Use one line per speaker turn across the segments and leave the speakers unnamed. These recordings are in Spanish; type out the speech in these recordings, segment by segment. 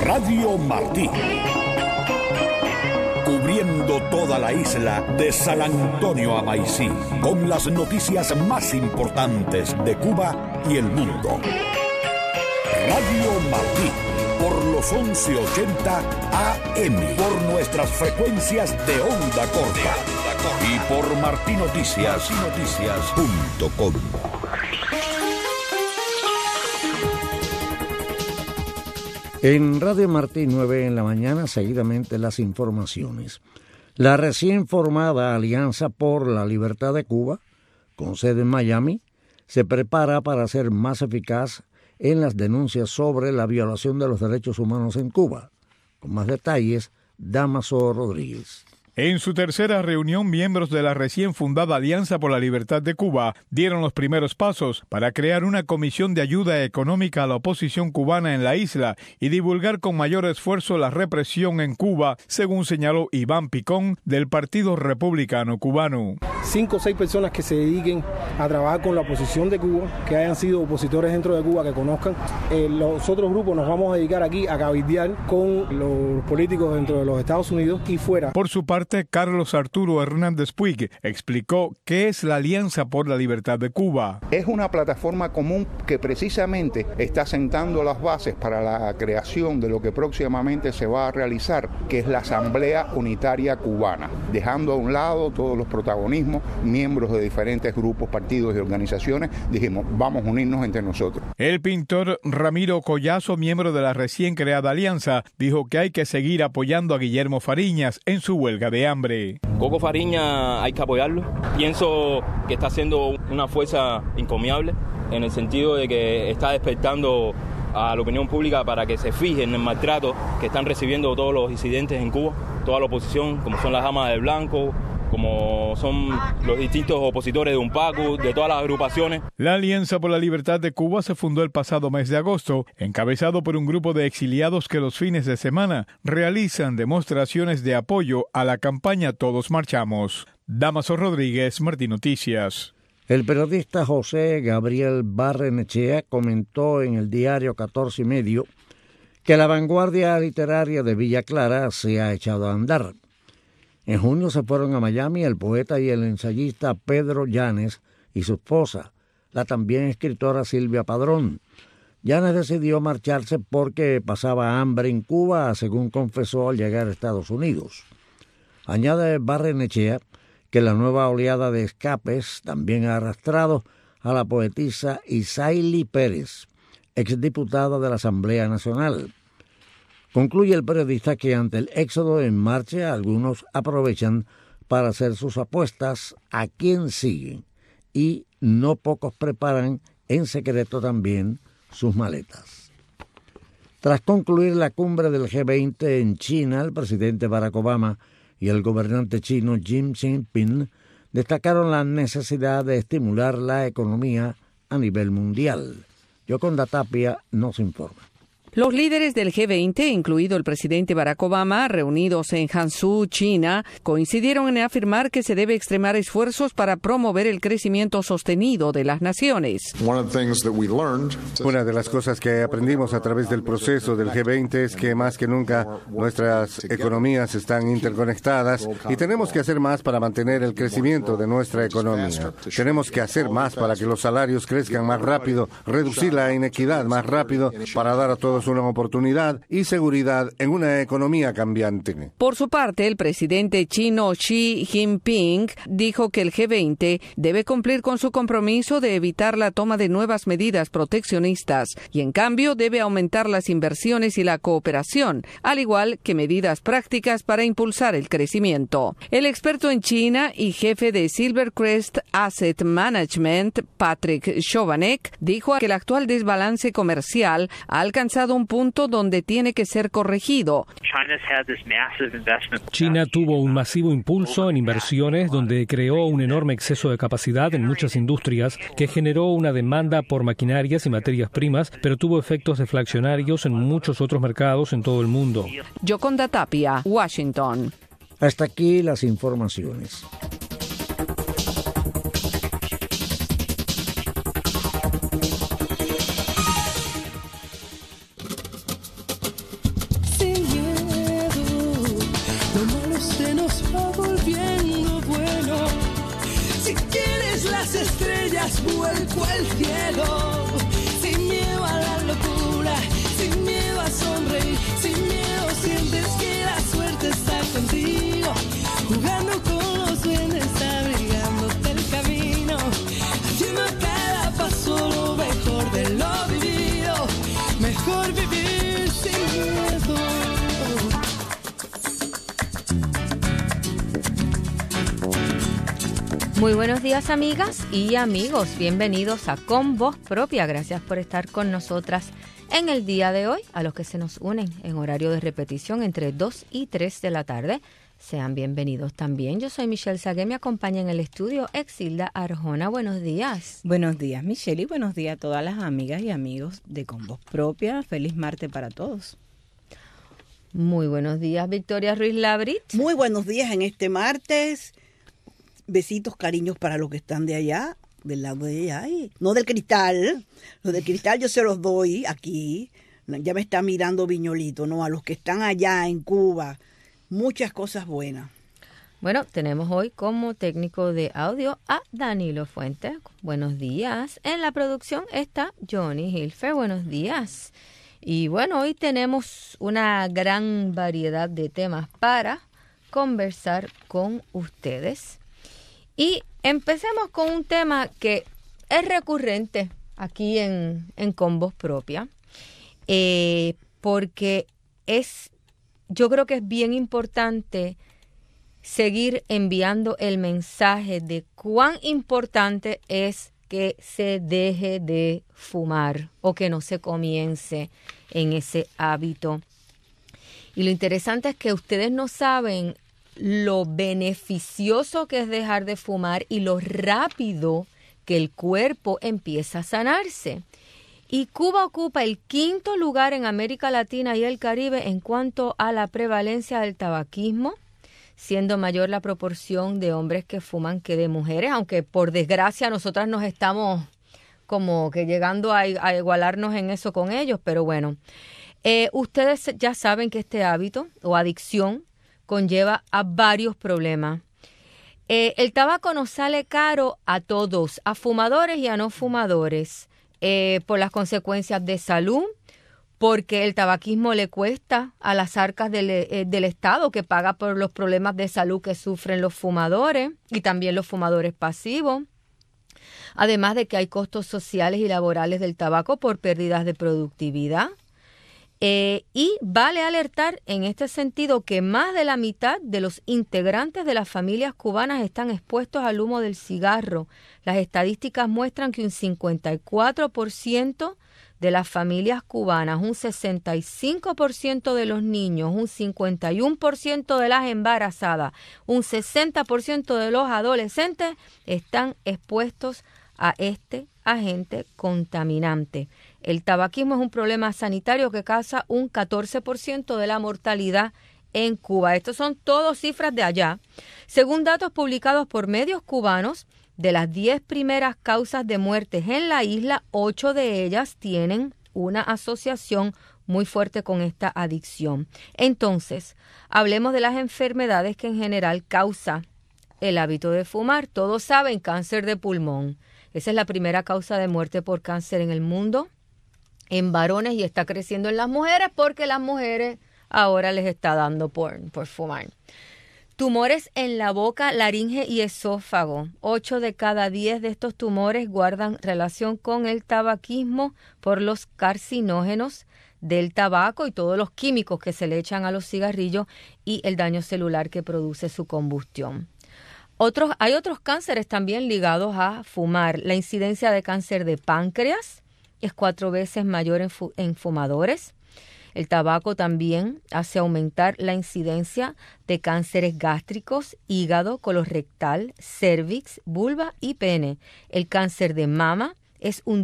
Radio Martí. Cubriendo toda la isla de San Antonio a Maicí, con las noticias más importantes de Cuba y el mundo. Radio Martí, por los 1180 AM, por nuestras frecuencias de onda corta y por martinoticias.com.
En Radio Martí 9 en la mañana, seguidamente las informaciones. La recién formada Alianza por la Libertad de Cuba, con sede en Miami, se prepara para ser más eficaz en las denuncias sobre la violación de los derechos humanos en Cuba. Con más detalles, Damaso Rodríguez.
En su tercera reunión, miembros de la recién fundada Alianza por la Libertad de Cuba dieron los primeros pasos para crear una comisión de ayuda económica a la oposición cubana en la isla y divulgar con mayor esfuerzo la represión en Cuba, según señaló Iván Picón, del Partido Republicano Cubano.
5 o 6 personas que se dediquen a trabajar con la oposición de Cuba, que hayan sido opositores dentro de Cuba, que conozcan. Los otros grupos nos vamos a dedicar aquí a cabildear con los políticos dentro de los Estados Unidos y fuera.
Por su parte, Carlos Arturo Hernández Puig explicó qué es la Alianza por la Libertad de Cuba.
Es una plataforma común que precisamente está sentando las bases para la creación de lo que próximamente se va a realizar, que es la Asamblea Unitaria Cubana, dejando a un lado todos los protagonismos, miembros de diferentes grupos, partidos y organizaciones. Dijimos, vamos a unirnos entre nosotros.
El pintor Ramiro Collazo, miembro de la recién creada Alianza, dijo que hay que seguir apoyando a Guillermo Fariñas en su huelga de hambre.
Coco Fariña hay que apoyarlo. Pienso que está haciendo una fuerza encomiable en el sentido de que está despertando a la opinión pública para que se fije en el maltrato que están recibiendo todos los disidentes en Cuba, toda la oposición, como son las Damas del Blanco, como son los distintos opositores de UNPACU, de todas las agrupaciones.
La Alianza por la Libertad de Cuba se fundó el pasado mes de agosto, encabezado por un grupo de exiliados que los fines de semana realizan demostraciones de apoyo a la campaña Todos Marchamos. Damaso Rodríguez, Martín Noticias.
El periodista José Gabriel Barrenechea comentó en el diario 14 y medio que la vanguardia literaria de Villa Clara se ha echado a andar. En junio se fueron a Miami el poeta y el ensayista Pedro Llanes y su esposa, la también escritora Silvia Padrón. Llanes decidió marcharse porque pasaba hambre en Cuba, según confesó al llegar a Estados Unidos. Añade Barrenechea que la nueva oleada de escapes también ha arrastrado a la poetisa Isaili Pérez, exdiputada de la Asamblea Nacional. Concluye el periodista que ante el éxodo en marcha, algunos aprovechan para hacer sus apuestas a quién siguen y no pocos preparan en secreto también sus maletas. Tras concluir la cumbre del G20 en China, el presidente Barack Obama y el gobernante chino Xi Jinping destacaron la necesidad de estimular la economía a nivel mundial. Yoconda Tapia nos informa.
Los líderes del G20, incluido el presidente Barack Obama, reunidos en Hangzhou, China, coincidieron en afirmar que se debe extremar esfuerzos para promover el crecimiento sostenido de las naciones.
Una de las cosas que aprendimos a través del proceso del G20 es que más que nunca nuestras economías están interconectadas y tenemos que hacer más para mantener el crecimiento de nuestra economía. Tenemos que hacer más para que los salarios crezcan más rápido, reducir la inequidad más rápido, para dar a todos una oportunidad y seguridad en una economía cambiante.
Por su parte, el presidente chino Xi Jinping dijo que el G20 debe cumplir con su compromiso de evitar la toma de nuevas medidas proteccionistas y, en cambio, debe aumentar las inversiones y la cooperación, al igual que medidas prácticas para impulsar el crecimiento. El experto en China y jefe de Silvercrest Asset Management, Patrick Chovanec, dijo que el actual desbalance comercial ha alcanzado un punto donde tiene que ser corregido.
China tuvo un masivo impulso en inversiones donde creó un enorme exceso de capacidad en muchas industrias que generó una demanda por maquinarias y materias primas, pero tuvo efectos deflacionarios en muchos otros mercados en todo el mundo.
Yoconda Tapia, Washington.
Hasta aquí las informaciones.
vuelco al cielo, sin miedo a la locura, sin miedo a sonreír, sin miedo sientes que la suerte está contigo, jugando con los duendes, abrigándote el camino, haciendo a cada paso lo mejor de lo vivido, mejor vivir sin miedo.
Muy buenos días, amigas y amigos. Bienvenidos a Con Voz Propia. Gracias por estar con nosotras en el día de hoy. A los que se nos unen en horario de repetición entre 2 y 3 de la tarde, sean bienvenidos también. Yo soy Michelle Sagué, me acompaña en el estudio Exilda Arjona. Buenos días.
Buenos días, Michelle, y buenos días a todas las amigas y amigos de Con Voz Propia. Feliz martes para todos.
Muy buenos días, Victoria Ruiz Labrit.
Muy buenos días en este martes. Besitos, cariños para los que están de allá, del lado de allá, no del cristal. Los del cristal yo se los doy aquí. Ya me está mirando Viñolito, ¿no? A los que están allá en Cuba. Muchas cosas buenas.
Bueno, tenemos hoy como técnico de audio a Danilo Fuentes. Buenos días. En la producción está Johnny Hilfer. Buenos días. Y bueno, hoy tenemos una gran variedad de temas para conversar con ustedes. Y empecemos con un tema que es recurrente aquí en Con Voz Propia, porque yo creo que es bien importante seguir enviando el mensaje de cuán importante es que se deje de fumar o que no se comience en ese hábito. Y lo interesante es que ustedes no saben lo beneficioso que es dejar de fumar y lo rápido que el cuerpo empieza a sanarse. Y Cuba ocupa el 5º lugar en América Latina y el Caribe en cuanto a la prevalencia del tabaquismo, siendo mayor la proporción de hombres que fuman que de mujeres, aunque por desgracia nosotras nos estamos como que llegando a igualarnos en eso con ellos, pero bueno. Ustedes ya saben que este hábito o adicción conlleva a varios problemas. El tabaco nos sale caro a todos, a fumadores y a no fumadores, por las consecuencias de salud, porque el tabaquismo le cuesta a las arcas del Estado, que paga por los problemas de salud que sufren los fumadores y también los fumadores pasivos. Además de que hay costos sociales y laborales del tabaco por pérdidas de productividad. Y vale alertar en este sentido que más de la mitad de los integrantes de las familias cubanas están expuestos al humo del cigarro. Las estadísticas muestran que un 54% de las familias cubanas, un 65% de los niños, un 51% de las embarazadas, un 60% de los adolescentes están expuestos a este agente contaminante. El tabaquismo es un problema sanitario que causa un 14% de la mortalidad en Cuba. Estos son todas cifras de allá. Según datos publicados por medios cubanos, de las 10 primeras causas de muertes en la isla, 8 de ellas tienen una asociación muy fuerte con esta adicción. Entonces, hablemos de las enfermedades que en general causa el hábito de fumar. Todos saben, cáncer de pulmón. Esa es la primera causa de muerte por cáncer en el mundo, en varones, y está creciendo en las mujeres porque las mujeres ahora les está dando por fumar. Tumores en la boca, laringe y esófago. 8 de cada 10 de estos tumores guardan relación con el tabaquismo por los carcinógenos del tabaco y todos los químicos que se le echan a los cigarrillos y el daño celular que produce su combustión. Hay otros cánceres también ligados a fumar. La incidencia de cáncer de páncreas es 4 veces mayor en fumadores. El tabaco también hace aumentar la incidencia de cánceres gástricos, hígado, colorectal, cervix, vulva y pene. El cáncer de mama es un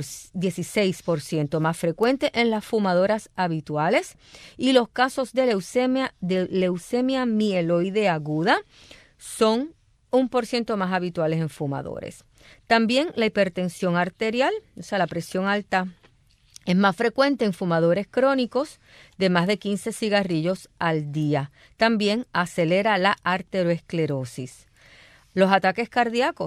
16% más frecuente en las fumadoras habituales y los casos de leucemia mieloide aguda son 1% más habituales en fumadores. También la hipertensión arterial, o sea, la presión alta, es más frecuente en fumadores crónicos de más de 15 cigarrillos al día. También acelera la arteriosclerosis. Los ataques cardíacos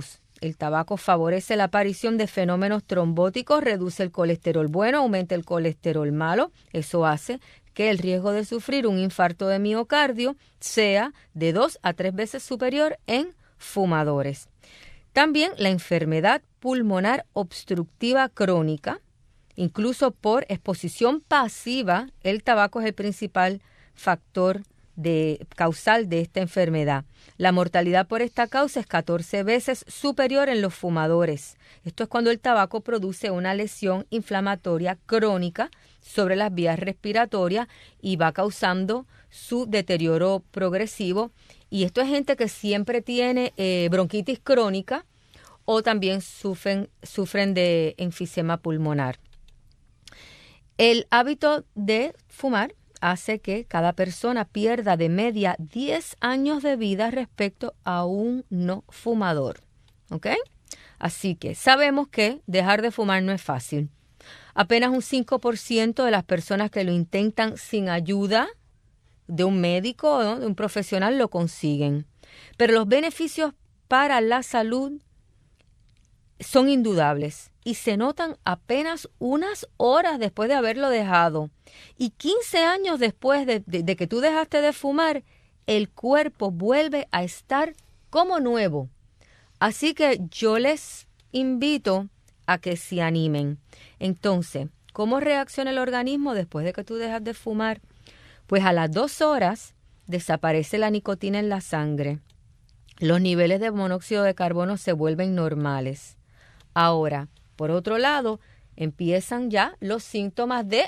El tabaco favorece la aparición de fenómenos trombóticos, reduce el colesterol bueno, aumenta el colesterol malo. Eso hace que el riesgo de sufrir un infarto de miocardio sea de 2 a 3 veces superior en fumadores. También la enfermedad pulmonar obstructiva crónica, incluso por exposición pasiva, el tabaco es el principal factor causal de esta enfermedad. La mortalidad por esta causa es 14 veces superior en los fumadores. Esto es cuando el tabaco produce una lesión inflamatoria crónica sobre las vías respiratorias y va causando su deterioro progresivo. Y esto es gente que siempre tiene bronquitis crónica o también sufren de enfisema pulmonar. El hábito de fumar hace que cada persona pierda de media 10 años de vida respecto a un no fumador. ¿Ok? Así que sabemos que dejar de fumar no es fácil. Apenas un 5% de las personas que lo intentan sin ayuda de un médico, ¿no?, de un profesional, lo consiguen. Pero los beneficios para la salud son indudables y se notan apenas unas horas después de haberlo dejado. Y 15 años después de que tú dejaste de fumar, el cuerpo vuelve a estar como nuevo. Así que yo les invito a que se animen. Entonces, ¿cómo reacciona el organismo después de que tú dejas de fumar? Pues a las 2 horas desaparece la nicotina en la sangre. Los niveles de monóxido de carbono se vuelven normales. Ahora, por otro lado, empiezan ya los síntomas de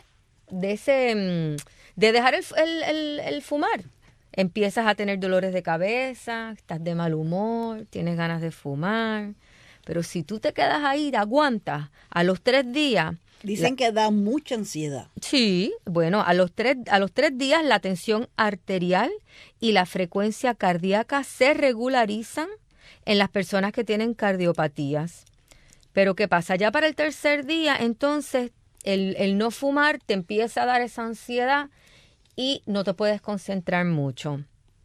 dejar el fumar. Empiezas a tener dolores de cabeza, estás de mal humor, tienes ganas de fumar. Pero si tú te quedas ahí, te aguantas, a los 3 días...
Dicen que da mucha ansiedad.
Sí, bueno, a los 3 días la tensión arterial y la frecuencia cardíaca se regularizan en las personas que tienen cardiopatías. Pero ¿qué pasa? Ya para el 3er día, entonces, el no fumar te empieza a dar esa ansiedad y no te puedes concentrar mucho.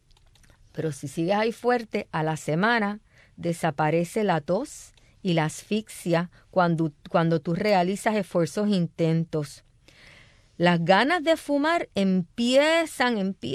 Pero si sigues ahí fuerte, a la semana desaparece la tos y la asfixia cuando tú realizas esfuerzos intensos. Las ganas de fumar empiezan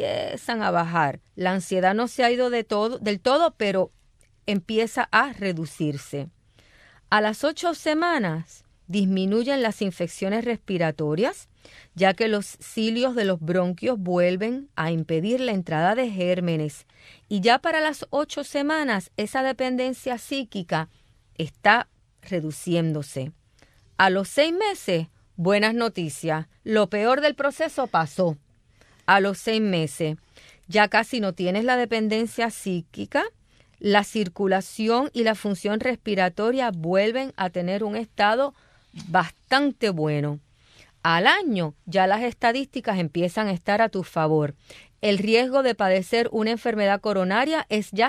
a bajar. La ansiedad no se ha ido del todo, pero empieza a reducirse. A las 8 semanas disminuyen las infecciones respiratorias, ya que los cilios de los bronquios vuelven a impedir la entrada de gérmenes. Y ya para las 8 semanas esa dependencia psíquica está reduciéndose. A los 6 meses, buenas noticias, lo peor del proceso pasó. A los 6 meses ya casi no tienes la dependencia psíquica, la circulación y la función respiratoria vuelven a tener un estado bastante bueno. Al año ya las estadísticas empiezan a estar a tu favor. El riesgo de padecer una enfermedad coronaria es ya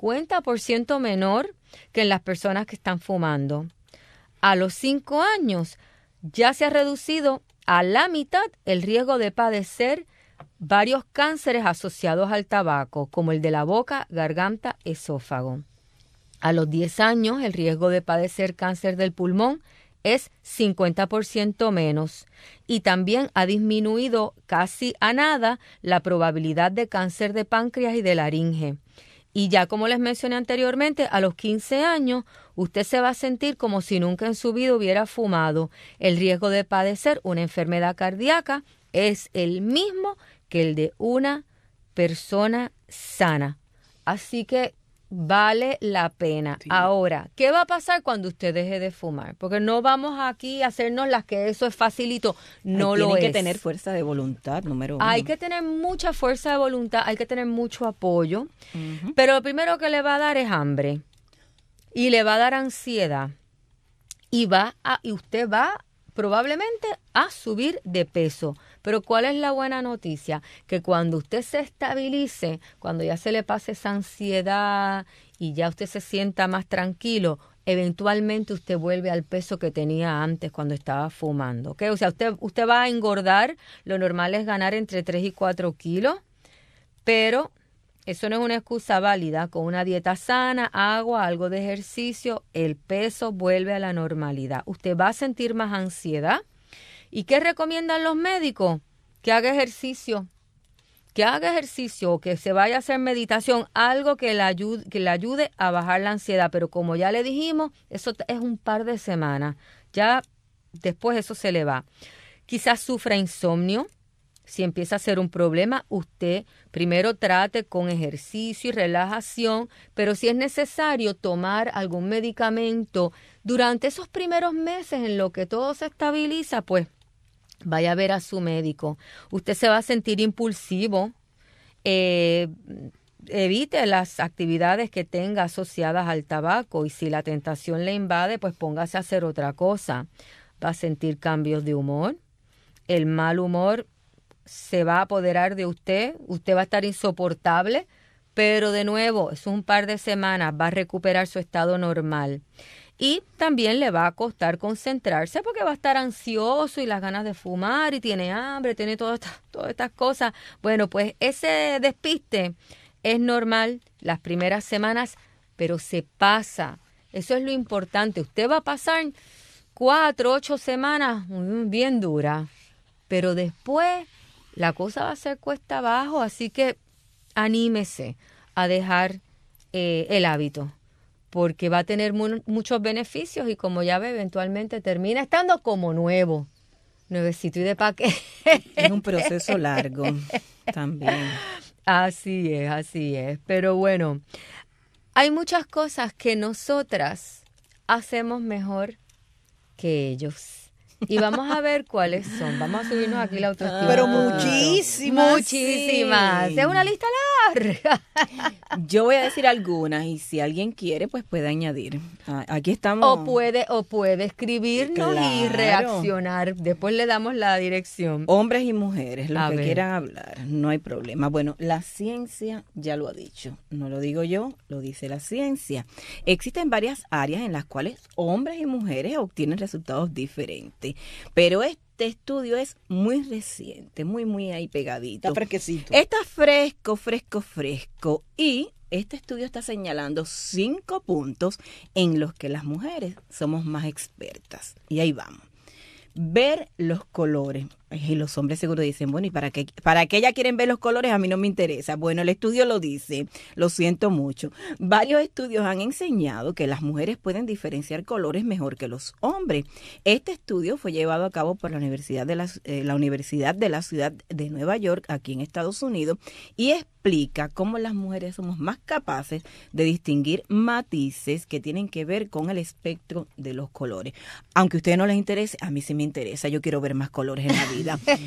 50% menor que en las personas que están fumando. A los 5 años ya se ha reducido a la mitad el riesgo de padecer varios cánceres asociados al tabaco, como el de la boca, garganta, esófago. A los 10 años, el riesgo de padecer cáncer del pulmón es 50% menos. Y también ha disminuido casi a nada la probabilidad de cáncer de páncreas y de laringe. Y ya como les mencioné anteriormente, a los 15 años, usted se va a sentir como si nunca en su vida hubiera fumado. El riesgo de padecer una enfermedad cardíaca es el mismo que el de una persona sana. Así que vale la pena. Sí. Ahora, ¿qué va a pasar cuando usted deje de fumar? Porque no vamos aquí a hacernos las que eso es facilito. No lo es.
Tiene que tener fuerza de voluntad, número 1.
Hay que tener mucha fuerza de voluntad, hay que tener mucho apoyo. Pero lo primero que le va a dar es hambre. Y le va a dar ansiedad. Y usted va probablemente a subir de peso. Pero ¿cuál es la buena noticia? Que cuando usted se estabilice, cuando ya se le pase esa ansiedad y ya usted se sienta más tranquilo, eventualmente usted vuelve al peso que tenía antes cuando estaba fumando. ¿Okay? O sea, usted va a engordar, lo normal es ganar entre 3 y 4 kilos, pero eso no es una excusa válida. Con una dieta sana, agua, algo de ejercicio, el peso vuelve a la normalidad. Usted va a sentir más ansiedad. ¿Y qué recomiendan los médicos? Que haga ejercicio. Que haga ejercicio o que se vaya a hacer meditación, algo que le ayude a bajar la ansiedad. Pero como ya le dijimos, eso es un par de semanas. Ya después eso se le va. Quizás sufra insomnio. Si empieza a ser un problema, usted primero trate con ejercicio y relajación, pero si es necesario tomar algún medicamento durante esos primeros meses en lo que todo se estabiliza, pues vaya a ver a su médico. Usted se va a sentir impulsivo. Evite las actividades que tenga asociadas al tabaco y si la tentación le invade, pues póngase a hacer otra cosa. Va a sentir cambios de humor. El mal humor se va a apoderar de usted. Usted va a estar insoportable, pero de nuevo, es un par de semanas, va a recuperar su estado normal. Y también le va a costar concentrarse porque va a estar ansioso y las ganas de fumar y tiene hambre, tiene todas estas cosas. Bueno, pues ese despiste es normal las primeras semanas, pero se pasa. Eso es lo importante. Usted va a pasar 4, 8 semanas bien duras, pero después la cosa va a ser cuesta abajo, así que anímese a dejar el hábito, porque va a tener muchos beneficios y como ya ve, eventualmente termina estando como nuevecito y de paquete.
Es un proceso largo también.
Así es. Pero bueno, hay muchas cosas que nosotras hacemos mejor que ellos. Y vamos a ver cuáles son. Vamos a subirnos aquí la autoestima.
Pero muchísimas.
Sí. Es una lista larga.
Yo voy a decir algunas y si alguien quiere, pues puede añadir. Aquí estamos.
O puede escribirnos y reaccionar. Después le damos la dirección.
Hombres y mujeres, los que quieran hablar, no hay problema. Bueno, la ciencia ya lo ha dicho. No lo digo yo, lo dice la ciencia. Existen varias áreas en las cuales hombres y mujeres obtienen resultados diferentes. Pero este estudio es muy reciente, muy ahí pegadito.
Está fresquecito.
Está fresco. Y este estudio está señalando 5 puntos en los que las mujeres somos más expertas. Y ahí vamos. Ver los colores. Y los hombres seguro dicen, bueno, ¿y para qué ellas quieren ver los colores? A mí no me interesa. Bueno, el estudio lo dice, lo siento mucho. Varios estudios han enseñado que las mujeres pueden diferenciar colores mejor que los hombres. Este estudio fue llevado a cabo por la Universidad de la Ciudad de Nueva York, aquí en Estados Unidos, y explica cómo las mujeres somos más capaces de distinguir matices que tienen que ver con el espectro de los colores. Aunque a ustedes no les interese, a mí sí me interesa. Yo quiero ver más colores en la vida.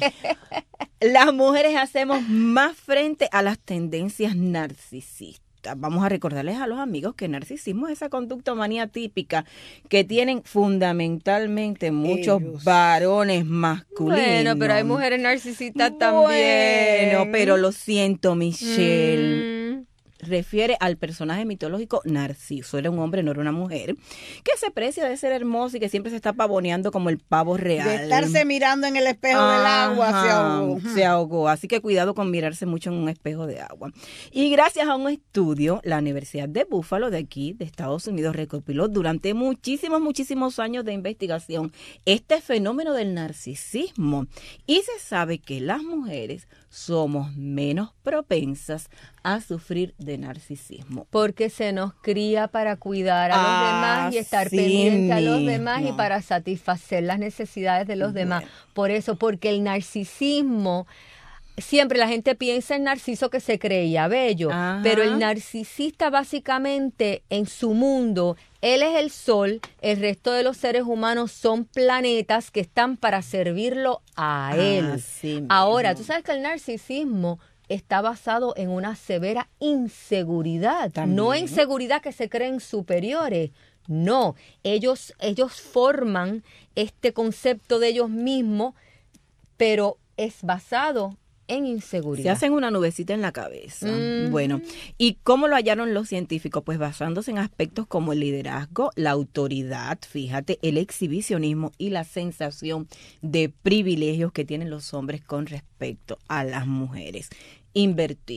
Las mujeres hacemos más frente a las tendencias narcisistas. Vamos a recordarles a los amigos que el narcisismo es esa conductomanía típica que tienen fundamentalmente muchos varones masculinos.
Bueno, pero hay mujeres narcisistas también.
Bueno, pero lo siento, Michelle. Refiere al personaje mitológico Narciso. Era un hombre, no era una mujer, que se precia de ser hermoso y que siempre se está pavoneando como el pavo real.
De estarse mirando en el espejo del agua,
se ahogó. Así que cuidado con mirarse mucho en un espejo de agua. Y gracias a un estudio, la Universidad de Buffalo de aquí, de Estados Unidos, recopiló durante muchísimos años de investigación este fenómeno del narcisismo. Y se sabe que las mujeres somos menos propensas a sufrir de narcisismo.
Porque se nos cría para cuidar a los demás y estar pendiente a los demás y para satisfacer las necesidades de los demás. Por eso, porque el narcisismo, siempre la gente piensa en Narciso que se creía bello, pero el narcisista básicamente en su mundo, él es el sol, el resto de los seres humanos son planetas que están para servirlo a él. Ahora, tú sabes que el narcisismo está basado en una severa inseguridad, no inseguridad que se creen superiores. No, ellos forman este concepto de ellos mismos, pero es basado en inseguridad.
Se hacen una nubecita en la cabeza. Bueno, ¿y cómo lo hallaron los científicos? Pues basándose en aspectos como el liderazgo, la autoridad, fíjate, el exhibicionismo y la sensación de privilegios que tienen los hombres con respecto a las mujeres. Invertir.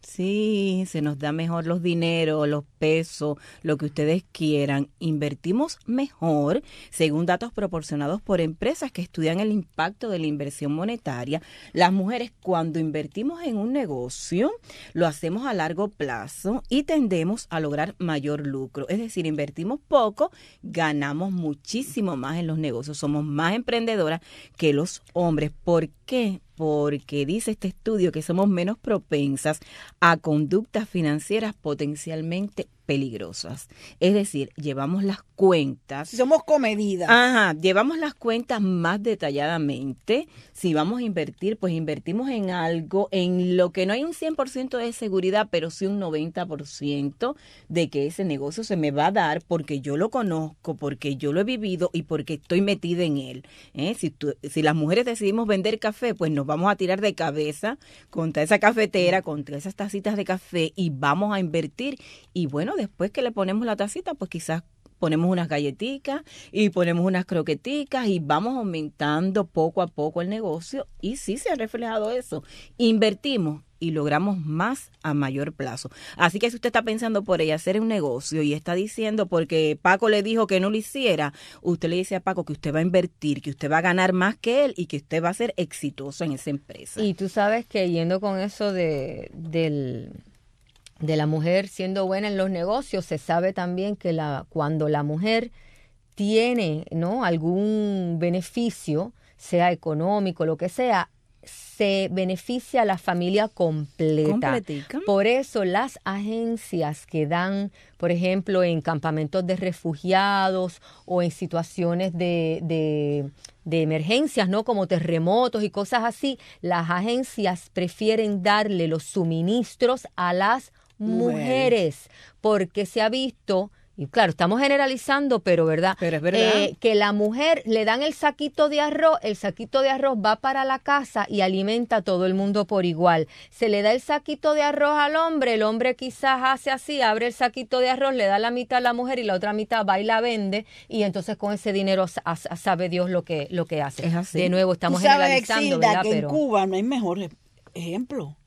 Sí, se nos da mejor los dineros, los pesos, lo que ustedes quieran. Invertimos mejor, según datos proporcionados por empresas que estudian el impacto de la inversión monetaria. Las mujeres, cuando invertimos en un negocio, lo hacemos a largo plazo y tendemos a lograr mayor lucro. Es decir, invertimos poco, ganamos muchísimo más en los negocios. Somos más emprendedoras que los hombres. ¿Por qué? Porque dice este estudio que somos menos propensas a conductas financieras potencialmente peligrosas. Es decir, llevamos las cuentas.
Si somos comedidas.
Ajá, llevamos las cuentas más detalladamente. Si vamos a invertir, pues invertimos en algo en lo que no hay un 100% de seguridad, pero sí un 90% de que ese negocio se me va a dar porque yo lo conozco, porque yo lo he vivido y porque estoy metida en él. Si las mujeres decidimos vender café, pues nos vamos a tirar de cabeza contra esa cafetera, contra esas tacitas de café y vamos a invertir. Y bueno, después que le ponemos la tacita, pues quizás ponemos unas galletitas y ponemos unas croqueticas y vamos aumentando poco a poco el negocio y sí se ha reflejado eso. Invertimos y logramos más a mayor plazo. Así que si usted está pensando por ella hacer un negocio y está diciendo porque Paco le dijo que no lo hiciera, usted le dice a Paco que usted va a invertir, que usted va a ganar más que él y que usted va a ser exitoso en esa empresa.
Y tú sabes que yendo con eso de la mujer siendo buena en los negocios, se sabe también que cuando la mujer tiene, ¿no?, algún beneficio, sea económico, lo que sea, se beneficia a la familia completa.
Completica.
Por eso las agencias que dan, por ejemplo, en campamentos de refugiados o en situaciones de emergencias, ¿no?, como terremotos y cosas así, las agencias prefieren darle los suministros a las mujeres, porque se ha visto, y claro, estamos generalizando, pero verdad,
pero es verdad,
que la mujer le dan el saquito de arroz va para la casa y alimenta a todo el mundo por igual. Se le da el saquito de arroz al hombre, el hombre quizás hace así, abre el saquito de arroz, le da la mitad a la mujer y la otra mitad va y la vende, y entonces con ese dinero sabe Dios lo que hace.
Es así.
De nuevo, estamos
¿Tú sabes,
generalizando,
Exilda,
¿verdad?
que
Pero
en Cuba no hay mejor ejemplo.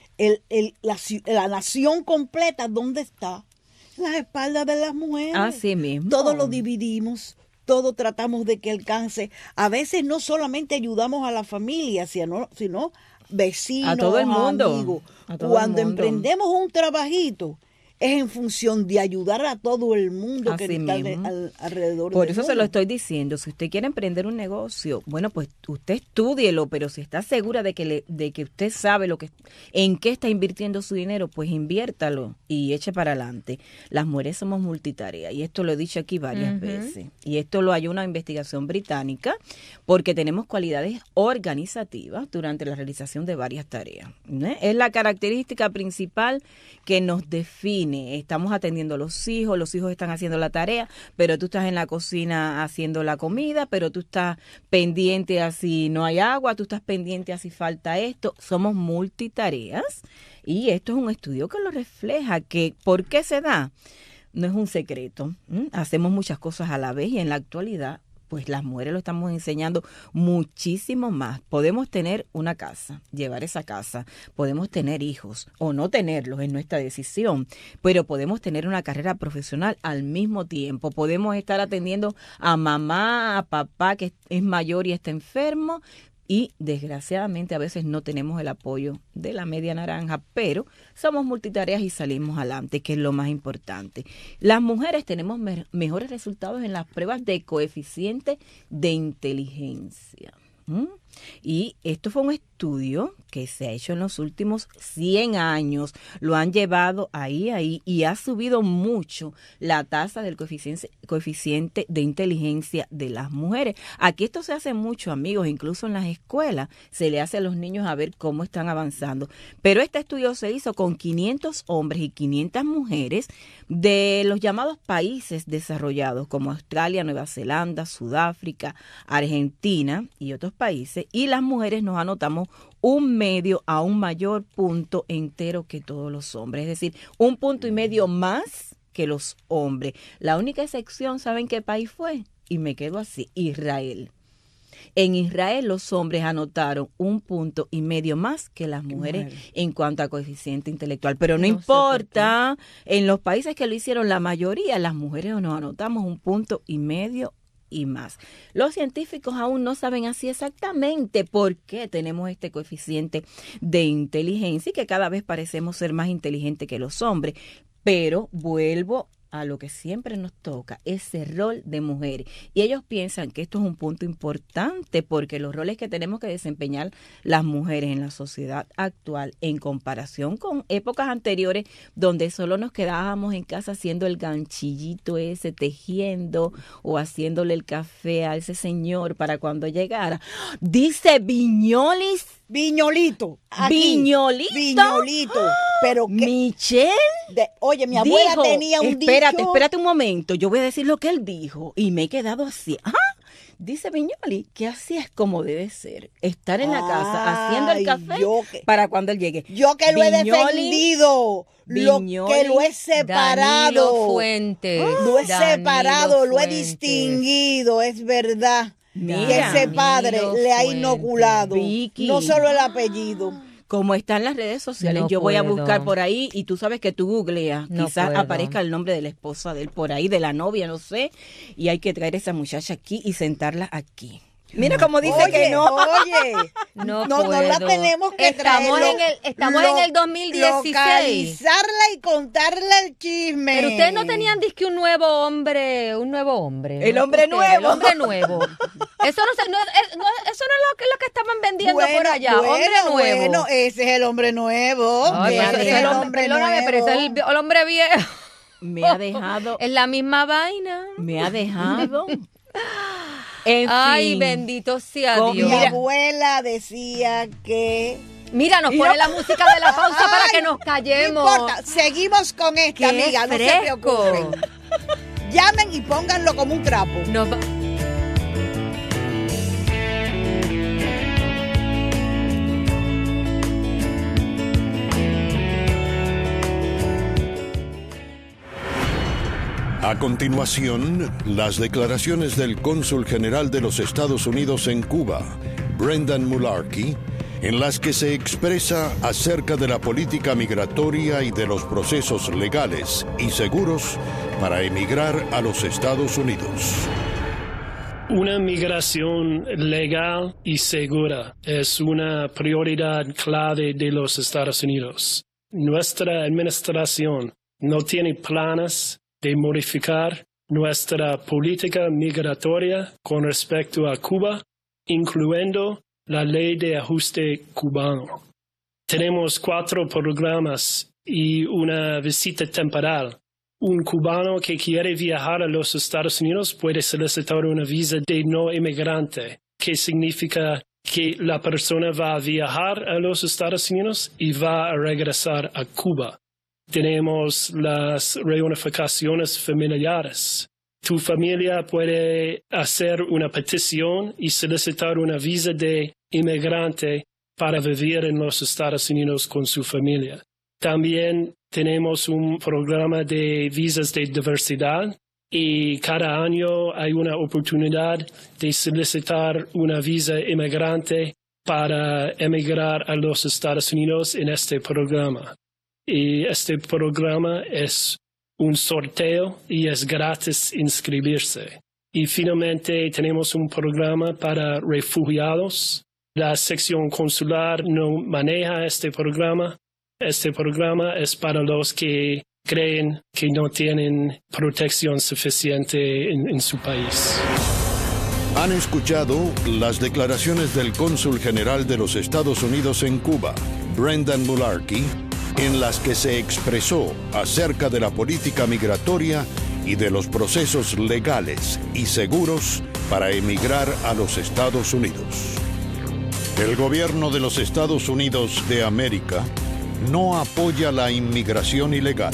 La nación completa, ¿dónde está? En las espaldas de las mujeres.
Así mismo.
Todo lo dividimos, todo tratamos de que alcance. A veces no solamente ayudamos a la familia, sino vecinos,
a todo el mundo,
amigos.
a todo
Cuando
el mundo.
emprendemos un trabajito, es en función de ayudar a todo el mundo
Así
que está
mismo.
alrededor.
Por
del
eso se
mundo.
lo estoy diciendo. Si usted quiere emprender un negocio, bueno, pues usted estúdielo, pero si está segura de que usted sabe en qué está invirtiendo su dinero, pues inviértalo y eche para adelante. Las mujeres somos multitarea y esto lo he dicho aquí varias veces. Y esto lo hay una investigación británica porque tenemos cualidades organizativas durante la realización de varias tareas. Es la característica principal que nos define. Estamos atendiendo a los hijos están haciendo la tarea, pero tú estás en la cocina haciendo la comida, pero tú estás pendiente a si no hay agua, tú estás pendiente a si falta esto. Somos multitareas y esto es un estudio que lo refleja. Que ¿por qué se da? No es un secreto. Hacemos muchas cosas a la vez y en la actualidad pues las mujeres lo estamos enseñando muchísimo más. Podemos tener una casa, llevar esa casa, podemos tener hijos o no tenerlos, es nuestra decisión, pero podemos tener una carrera profesional al mismo tiempo. Podemos estar atendiendo a mamá, a papá que es mayor y está enfermo, y desgraciadamente a veces no tenemos el apoyo de la media naranja, pero somos multitareas y salimos adelante, que es lo más importante. Las mujeres tenemos mejores resultados en las pruebas de coeficiente de inteligencia. Y esto fue un estudio que se ha hecho en los últimos 100 años, lo han llevado ahí y ha subido mucho la tasa del coeficiente de inteligencia de las mujeres. Aquí esto se hace mucho, amigos, incluso en las escuelas se le hace a los niños a ver cómo están avanzando. Pero este estudio se hizo con 500 hombres y 500 mujeres de los llamados países desarrollados como Australia, Nueva Zelanda, Sudáfrica, Argentina y otros países, y las mujeres nos anotamos un medio a un mayor punto entero que todos los hombres, es decir, 1,5 puntos más que los hombres. La única excepción, ¿saben qué país fue? Y me quedo así, Israel. En Israel los hombres anotaron 1,5 puntos más que las mujeres en cuanto a coeficiente intelectual. Pero no importa, en los países que lo hicieron la mayoría, las mujeres nos anotamos 1,5 puntos y más. Los científicos aún no saben así exactamente por qué tenemos este coeficiente de inteligencia y que cada vez parecemos ser más inteligentes que los hombres. Pero vuelvo a lo que siempre nos toca, ese rol de mujeres. Y ellos piensan que esto es un punto importante porque los roles que tenemos que desempeñar las mujeres en la sociedad actual, en comparación con épocas anteriores donde solo nos quedábamos en casa haciendo el ganchillito ese, tejiendo o haciéndole el café a ese señor para cuando llegara. Dice
Viñolito.
Viñolito.
Pero que,
Michelle.
Oye, mi abuela
dijo,
tenía un dicho.
Espérate un momento. Yo voy a decir lo que él dijo y me he quedado así. Ajá. Dice Viñoli que así es como debe ser. Estar en la casa haciendo el café para cuando él llegue.
Yo que lo he defendido. Que lo he separado.
Danilo Fuentes.
Lo he separado, lo he distinguido, es verdad.
Mira,
que ese padre le ha inoculado
Vicky,
no solo el apellido.
Como está en las redes sociales, yo voy a buscar por ahí y tú sabes que tú googleas, quizás aparezca el nombre de la esposa de él por ahí, de la novia, no sé, y hay que traer a esa muchacha aquí y sentarla aquí. Mira cómo dice que no.
Oye, no la tenemos que traer.
Estamos en el 2016.
Localizarla y contarle el chisme.
Pero ustedes no tenían disque un nuevo hombre.
El hombre nuevo.
El hombre nuevo. Eso no es lo que estaban vendiendo por allá. Hombre nuevo.
Bueno, ese es el hombre nuevo.
Perdóname, pero ese es el hombre viejo.
Me ha dejado.
Es la misma vaina.
Me ha dejado.
Ay, bendito sea Dios.
Mi abuela decía que...
Mira, nos pone la música de la pausa para que nos callemos.
No importa, seguimos con esta, amiga, no se preocupen. Llamen y pónganlo como un trapo.
A continuación, las declaraciones del cónsul general de los Estados Unidos en Cuba, Brendan Mularkey, en las que se expresa acerca de la política migratoria y de los procesos legales y seguros para emigrar a los Estados Unidos.
Una migración legal y segura es una prioridad clave de los Estados Unidos. Nuestra administración no tiene planes de modificar nuestra política migratoria con respecto a Cuba, incluyendo la ley de ajuste cubano. Tenemos 4 programas y una visita temporal. Un cubano que quiere viajar a los Estados Unidos puede solicitar una visa de no inmigrante, que significa que la persona va a viajar a los Estados Unidos y va a regresar a Cuba. Tenemos las reunificaciones familiares. Tu familia puede hacer una petición y solicitar una visa de inmigrante para vivir en los Estados Unidos con su familia. También tenemos un programa de visas de diversidad y cada año hay una oportunidad de solicitar una visa inmigrante para emigrar a los Estados Unidos en este programa. Y este programa es un sorteo y es gratis inscribirse. Y finalmente tenemos un programa para refugiados. La sección consular no maneja este programa. Este programa es para los que creen que no tienen protección suficiente en su país.
Han escuchado las declaraciones del cónsul general de los Estados Unidos en Cuba, Brendan Mularkey, en las que se expresó acerca de la política migratoria y de los procesos legales y seguros para emigrar a los Estados Unidos. El gobierno de los Estados Unidos de América no apoya la inmigración ilegal.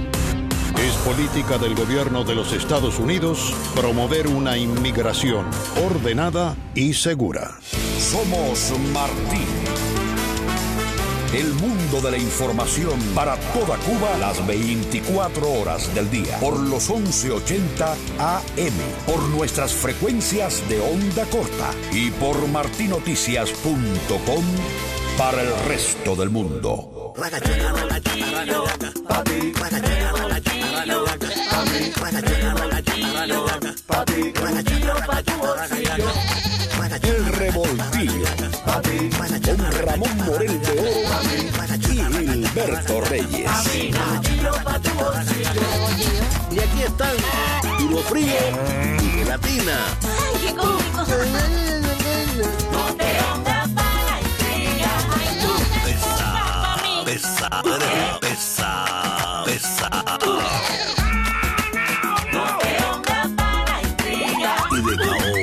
Es política del gobierno de los Estados Unidos promover una inmigración ordenada y segura.
Somos Martín.
El mundo de la información para toda Cuba las 24 horas del día. Por los 1180 AM. Por nuestras frecuencias de onda corta. Y por martinoticias.com para el resto del mundo. El Revoltillo con Ramón Morel de Oro y Gilberto Reyes.
Y aquí están Puro Frío y Gelatina.
¡Ay, qué cómico! No te onda para la intriga.
Pesa.
No te onda para la intriga.
Y de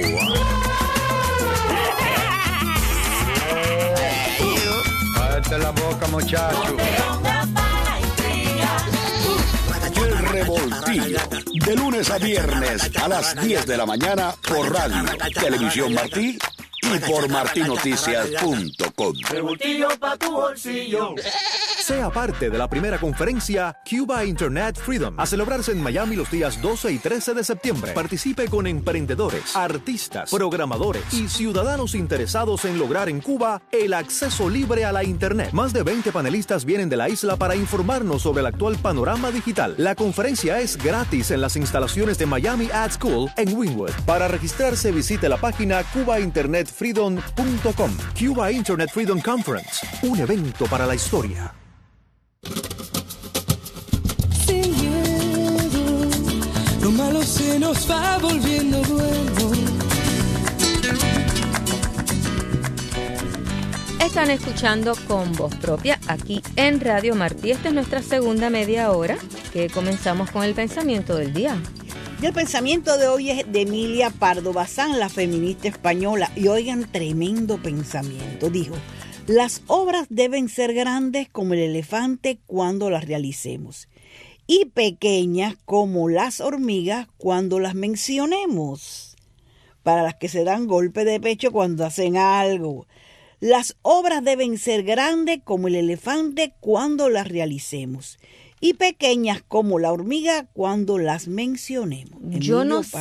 caoba.
Cállate la boca, muchacho.
El Revoltillo. De lunes a viernes a las 10 de la mañana por radio, Televisión Martí y por martinoticias.com.
Revoltillo pa' tu bolsillo.
Sea parte de la primera conferencia Cuba Internet Freedom, a celebrarse en Miami los días 12 y 13 de septiembre. Participe con emprendedores, artistas, programadores y ciudadanos interesados en lograr en Cuba el acceso libre a la Internet. Más de 20 panelistas vienen de la isla para informarnos sobre el actual panorama digital. La conferencia es gratis en las instalaciones de Miami Ad School en Wynwood. Para registrarse, visite la página cubainternetfreedom.com. Cuba Internet Freedom Conference, un evento para la historia.
Sin miedo, lo malo se nos va volviendo bueno.
Están escuchando Con Voz Propia aquí en Radio Martí. Esta es nuestra segunda media hora que comenzamos con el pensamiento del día.
Y el pensamiento de hoy es de Emilia Pardo Bazán, la feminista española. Y oigan, tremendo pensamiento. Dijo: las obras deben ser grandes como el elefante cuando las realicemos y pequeñas como las hormigas cuando las mencionemos. Para las que se dan golpe de pecho cuando hacen algo. Las obras deben ser grandes como el elefante cuando las realicemos y pequeñas como la hormiga cuando las mencionemos.
Yo no sé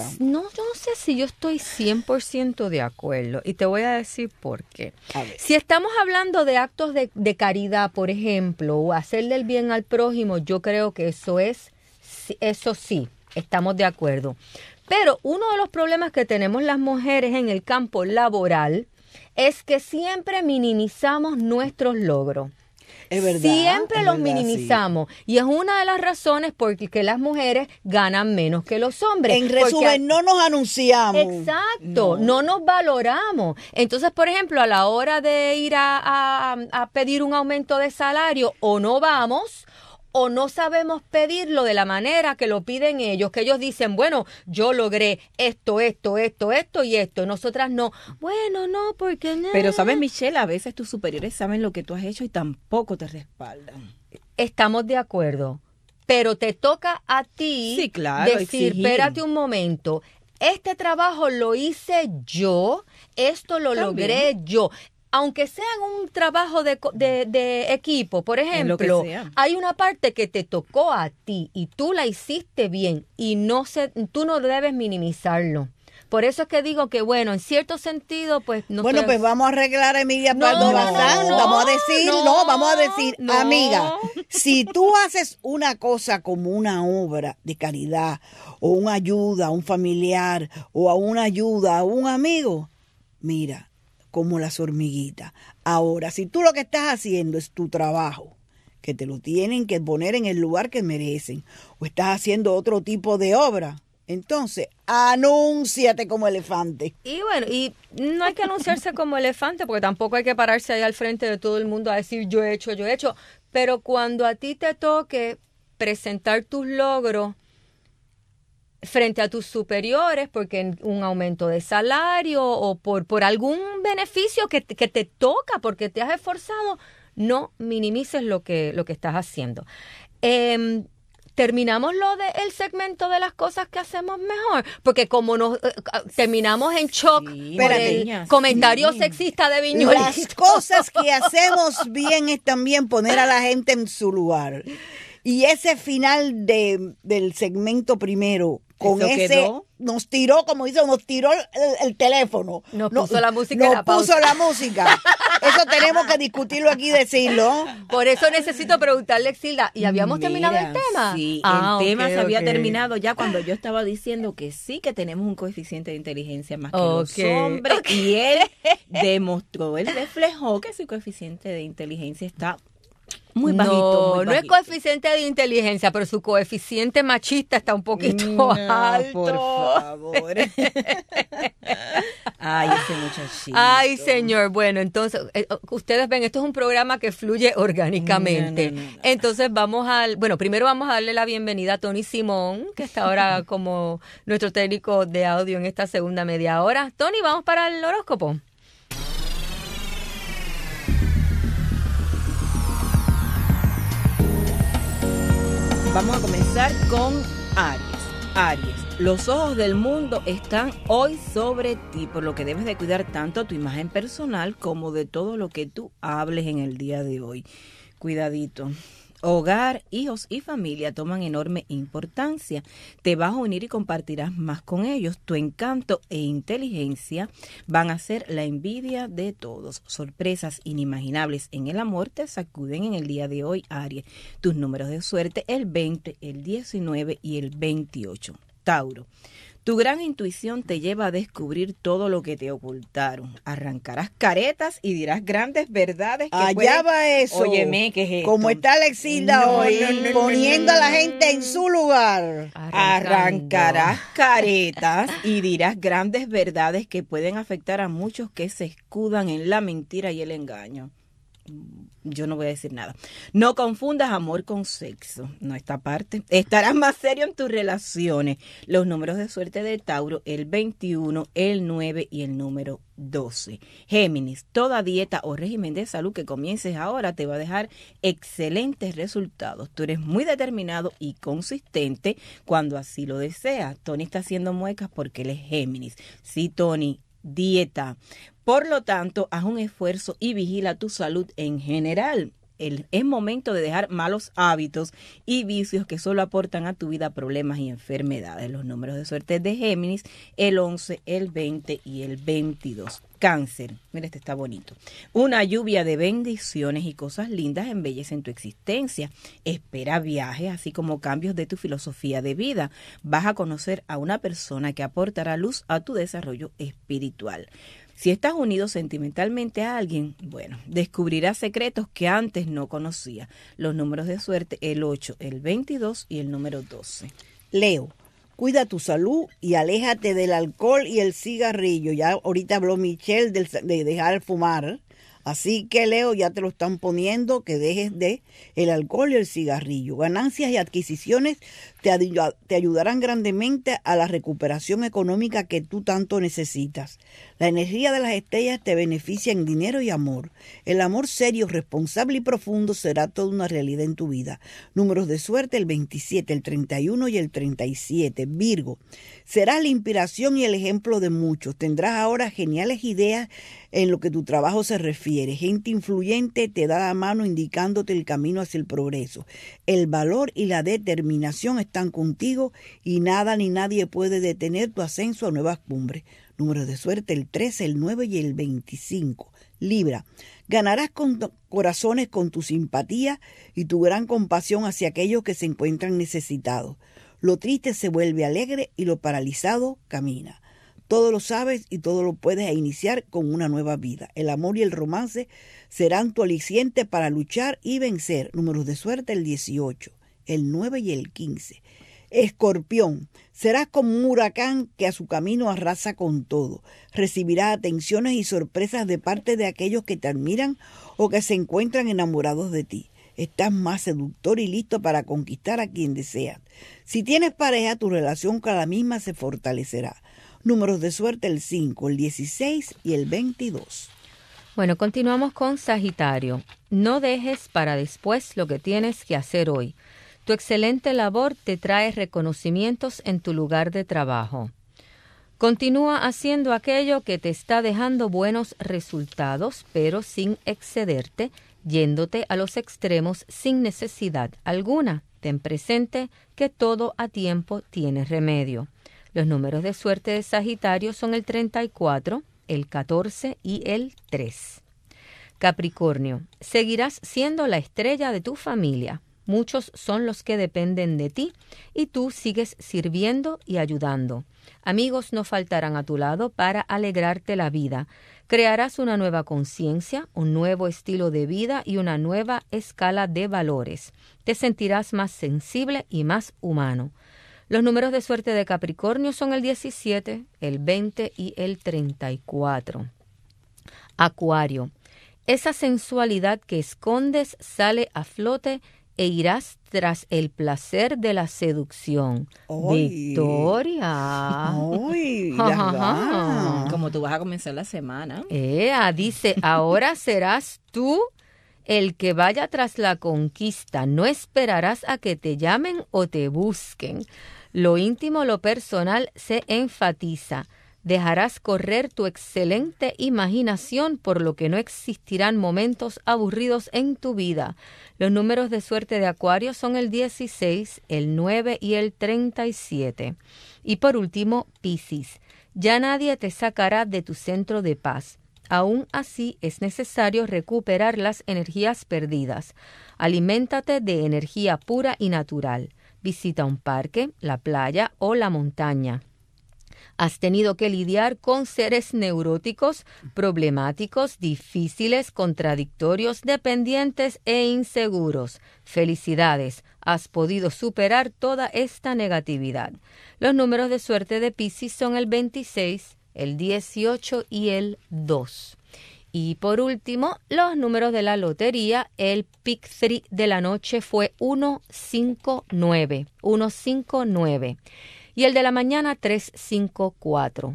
si yo estoy 100% de acuerdo y te voy a decir por qué. Si estamos hablando de actos de caridad, por ejemplo, o hacerle el bien al prójimo, yo creo que eso sí, estamos de acuerdo. Pero uno de los problemas que tenemos las mujeres en el campo laboral es que siempre minimizamos nuestros logros.
Es verdad.
Siempre los minimizamos. Sí. Y es una de las razones por que las mujeres ganan menos que los hombres.
En resumen, no nos anunciamos.
Exacto, no nos valoramos. Entonces, por ejemplo, a la hora de ir a pedir un aumento de salario, o no vamos, o no sabemos pedirlo de la manera que lo piden ellos, que ellos dicen, bueno, yo logré esto y esto, nosotras no. Bueno, no, porque no.
Pero, ¿sabes, Michelle? A veces tus superiores saben lo que tú has hecho y tampoco te respaldan.
Estamos de acuerdo, pero te toca a ti decir, espérate un momento, este trabajo lo hice yo, esto lo logré yo. Aunque sea en un trabajo de equipo, por ejemplo, hay una parte que te tocó a ti y tú la hiciste bien y tú no debes minimizarlo. Por eso es que digo que, bueno, en cierto sentido, pues...
Bueno, pues vamos a arreglar a Emilia Pardo Bazán. Vamos a decir, amiga, si tú haces una cosa como una obra de caridad o una ayuda a un familiar o a una ayuda a un amigo, mira, como las hormiguitas. Ahora, si tú lo que estás haciendo es tu trabajo, que te lo tienen que poner en el lugar que merecen, o estás haciendo otro tipo de obra, entonces anúnciate como elefante.
Y bueno, y no hay que anunciarse como elefante, porque tampoco hay que pararse ahí al frente de todo el mundo a decir yo he hecho, pero cuando a ti te toque presentar tus logros frente a tus superiores, porque un aumento de salario o por algún beneficio que te toca porque te has esforzado, no minimices lo que estás haciendo. terminamos lo del segmento de las cosas que hacemos mejor, porque como nos terminamos en shock por el comentario sexista de Viñuela.
Las cosas que hacemos bien es también poner a la gente en su lugar. Y ese final del segmento primero, con ese quedó. Nos tiró, como dice, nos tiró el teléfono.
Nos puso la música.
Nos puso la música. Eso tenemos que discutirlo aquí y decirlo.
Por eso necesito preguntarle a Exilda, ¿y habíamos terminado el tema?
Sí, el tema se había terminado ya cuando yo estaba diciendo que sí que tenemos un coeficiente de inteligencia más que los hombres. Y él demostró, él reflejó que su coeficiente de inteligencia está muy bajito.
No es coeficiente de inteligencia, pero su coeficiente machista está un poquito alto.
Por favor. Ay, ese muchachito.
Ay, señor. Bueno, entonces, ustedes ven, esto es un programa que fluye orgánicamente. No. Entonces, primero vamos a darle la bienvenida a Tony Simón, que está ahora como nuestro técnico de audio en esta segunda media hora. Tony, vamos para el horóscopo.
Vamos a comenzar con Aries. Aries, los ojos del mundo están hoy sobre ti, por lo que debes de cuidar tanto tu imagen personal como de todo lo que tú hables en el día de hoy. Cuidadito. Hogar, hijos y familia toman enorme importancia. Te vas a unir y compartirás más con ellos. Tu encanto e inteligencia van a ser la envidia de todos. Sorpresas inimaginables en el amor te sacuden en el día de hoy, Aries. Tus números de suerte, el 20, el 19 y el 28. Tauro. Tu gran intuición te lleva a descubrir todo lo que te ocultaron. Arrancarás caretas y dirás grandes verdades.
Allá va eso.
Óyeme, ¿qué es esto?
Como está Alexilda hoy, poniendo a la gente en su lugar.
Arrancarás caretas y dirás grandes verdades que pueden afectar a muchos que se escudan en la mentira y el engaño. Yo no voy a decir nada. No confundas amor con sexo. No, esta parte. Estarás más serio en tus relaciones. Los números de suerte de Tauro, el 21, el 9 y el número 12. Géminis, toda dieta o régimen de salud que comiences ahora te va a dejar excelentes resultados. Tú eres muy determinado y consistente cuando así lo deseas. Tony está haciendo muecas porque él es Géminis. Sí, Tony, dieta. Por lo tanto, haz un esfuerzo y vigila tu salud en general. Es momento de dejar malos hábitos y vicios que solo aportan a tu vida problemas y enfermedades. Los números de suerte de Géminis, el 11, el 20 y el 22. Cáncer, mira, este está bonito. Una lluvia de bendiciones y cosas lindas embellecen tu existencia. Espera viajes, así como cambios de tu filosofía de vida. Vas a conocer a una persona que aportará luz a tu desarrollo espiritual. Si estás unido sentimentalmente a alguien, bueno, descubrirás secretos que antes no conocía. Los números de suerte, el 8, el 22 y el número 12.
Leo, cuida tu salud y aléjate del alcohol y el cigarrillo. Ya ahorita habló Michelle de dejar fumar. Así que, Leo, ya te lo están poniendo, que dejes de el alcohol y el cigarrillo. Ganancias y adquisiciones te ayudarán grandemente a la recuperación económica que tú tanto necesitas. La energía de las estrellas te beneficia en dinero y amor. El amor serio, responsable y profundo será toda una realidad en tu vida. Números de suerte, el 27, el 31 y el 37. Virgo, serás la inspiración y el ejemplo de muchos. Tendrás ahora geniales ideas en lo que tu trabajo se refiere. Gente influyente te da la mano indicándote el camino hacia el progreso. El valor y la determinación están contigo y nada ni nadie puede detener tu ascenso a nuevas cumbres. Números de suerte, el 13, el 9 y el 25. Libra, ganarás corazones con tu simpatía y tu gran compasión hacia aquellos que se encuentran necesitados. Lo triste se vuelve alegre y lo paralizado camina. Todo lo sabes y todo lo puedes iniciar con una nueva vida. El amor y el romance serán tu aliciente para luchar y vencer. Números de suerte, el 18, el 9 y el 15. Escorpión, serás como un huracán que a su camino arrasa con todo. Recibirás atenciones y sorpresas de parte de aquellos que te admiran o que se encuentran enamorados de ti. Estás más seductor y listo para conquistar a quien deseas. Si tienes pareja, tu relación con la misma se fortalecerá. Números de suerte, el 5, el 16 y el 22.
Bueno, continuamos con Sagitario. No dejes para después lo que tienes que hacer hoy. Tu excelente labor te trae reconocimientos en tu lugar de trabajo. Continúa haciendo aquello que te está dejando buenos resultados, pero sin excederte, yéndote a los extremos sin necesidad alguna. Ten presente que todo a tiempo tiene remedio. Los números de suerte de Sagitario son el 34, el 14 y el 3. Capricornio, seguirás siendo la estrella de tu familia. Muchos son los que dependen de ti y tú sigues sirviendo y ayudando. Amigos no faltarán a tu lado para alegrarte la vida. Crearás una nueva conciencia, un nuevo estilo de vida y una nueva escala de valores. Te sentirás más sensible y más humano. Los números de suerte de Capricornio son el 17, el 20 y el 34. Acuario, esa sensualidad que escondes sale a flote e irás tras el placer de la seducción. ¡Ay! Victoria.
¡Ay! Como tú vas a comenzar la semana.
Dice, ahora serás tú el que vaya tras la conquista. No esperarás a que te llamen o te busquen. Lo íntimo, lo personal se enfatiza. Dejarás correr tu excelente imaginación, por lo que no existirán momentos aburridos en tu vida. Los números de suerte de Acuario son el 16, el 9 y el 37. Y por último, Piscis. Ya nadie te sacará de tu centro de paz. Aún así, es necesario recuperar las energías perdidas. Aliméntate de energía pura y natural. Visita un parque, la playa o la montaña. Has tenido que lidiar con seres neuróticos, problemáticos, difíciles, contradictorios, dependientes e inseguros. Felicidades, has podido superar toda esta negatividad. Los números de suerte de Piscis son el 26, el 18 y el 2. Y por último, los números de la lotería, el Pick 3 de la noche fue 159. 159. Y el de la mañana 354,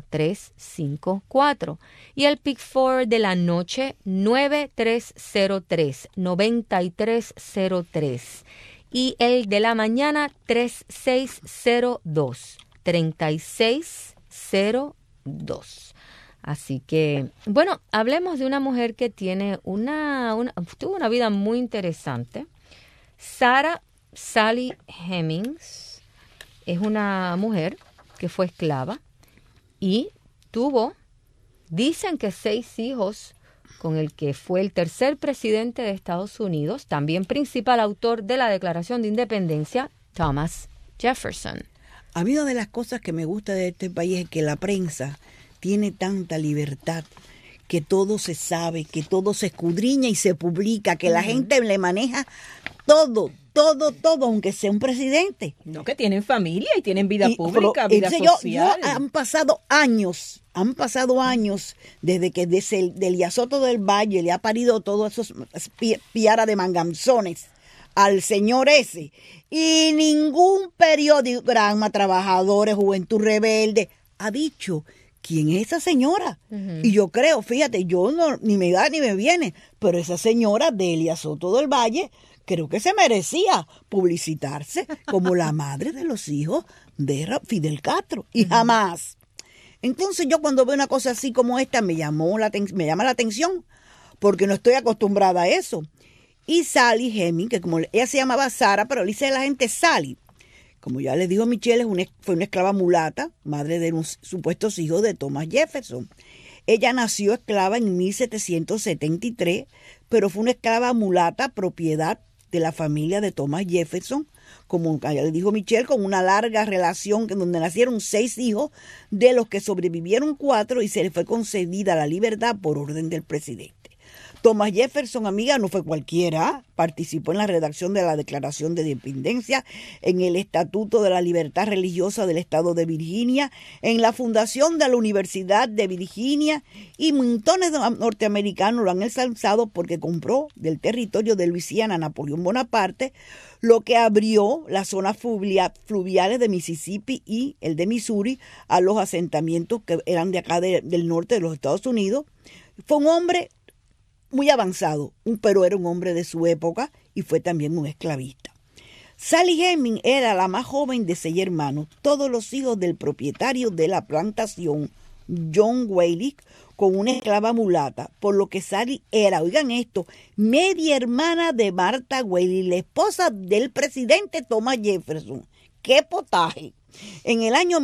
354. Y el Pick 4 de la noche 9303, 9303. Y el de la mañana 3602, 3602. Así que, bueno, hablemos de una mujer que tiene tuvo una vida muy interesante. Sarah Sally Hemings. Es una mujer que fue esclava y tuvo, dicen que 6 hijos con el que fue el tercer presidente de Estados Unidos, también principal autor de la Declaración de Independencia, Thomas Jefferson.
A mí una de las cosas que me gusta de este país es que la prensa tiene tanta libertad, que todo se sabe, que todo se escudriña y se publica, que la gente le maneja todo, aunque sea un presidente.
No, que tienen familia y tienen vida pública, vida social.
Han pasado años desde que del Yasoto del Valle le ha parido todos esos piara de manganzones al señor ese. Y ningún periódico, Granma, Trabajadores, Juventud Rebelde, ha dicho quién es esa señora. Y yo creo, fíjate, yo no, ni me da ni me viene, pero esa señora Delia Soto del Valle creo que se merecía publicitarse como la madre de los hijos de Fidel Castro. Y jamás. Entonces yo cuando veo una cosa así como esta me llama la atención porque no estoy acostumbrada a eso. Y Sally Hemings, que como ella se llamaba Sara, pero le dice a la gente Sally. Como ya les dijo Michelle, fue una esclava mulata, madre de unos supuestos hijos de Thomas Jefferson. Ella nació esclava en 1773, pero fue una esclava mulata propiedad de la familia de Thomas Jefferson, como ya le dijo Michelle, con una larga relación donde nacieron 6 hijos, de los que sobrevivieron 4 y se le fue concedida la libertad por orden del presidente. Thomas Jefferson, amiga, no fue cualquiera. Participó en la redacción de la Declaración de Independencia, en el Estatuto de la Libertad Religiosa del Estado de Virginia, en la fundación de la Universidad de Virginia, y montones de norteamericanos lo han ensalzado porque compró del territorio de Luisiana Napoleón Bonaparte, lo que abrió las zonas fluviales de Mississippi y el de Missouri a los asentamientos que eran de acá del norte de los Estados Unidos. Fue un hombre muy avanzado, pero era un hombre de su época y fue también un esclavista. Sally Hemings era la más joven de 6 hermanos, todos los hijos del propietario de la plantación, John Whaley, con una esclava mulata, por lo que Sally era, oigan esto, media hermana de Martha Whaley, la esposa del presidente Thomas Jefferson. ¡Qué potaje! En el año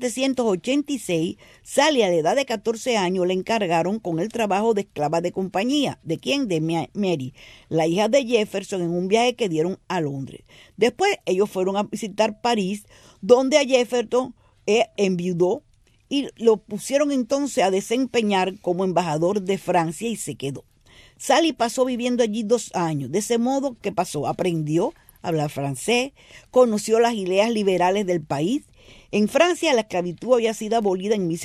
1786, Sally, a la edad de 14 años, le encargaron con el trabajo de esclava de compañía. ¿De quién? De Mary, la hija de Jefferson, en un viaje que dieron a Londres. Después ellos fueron a visitar París, donde a Jefferson enviudó y lo pusieron entonces a desempeñar como embajador de Francia y se quedó. Sally pasó viviendo allí 2 años. De ese modo, ¿qué pasó? Aprendió a hablar francés, conoció las ideas liberales del país. En Francia la esclavitud había sido abolida en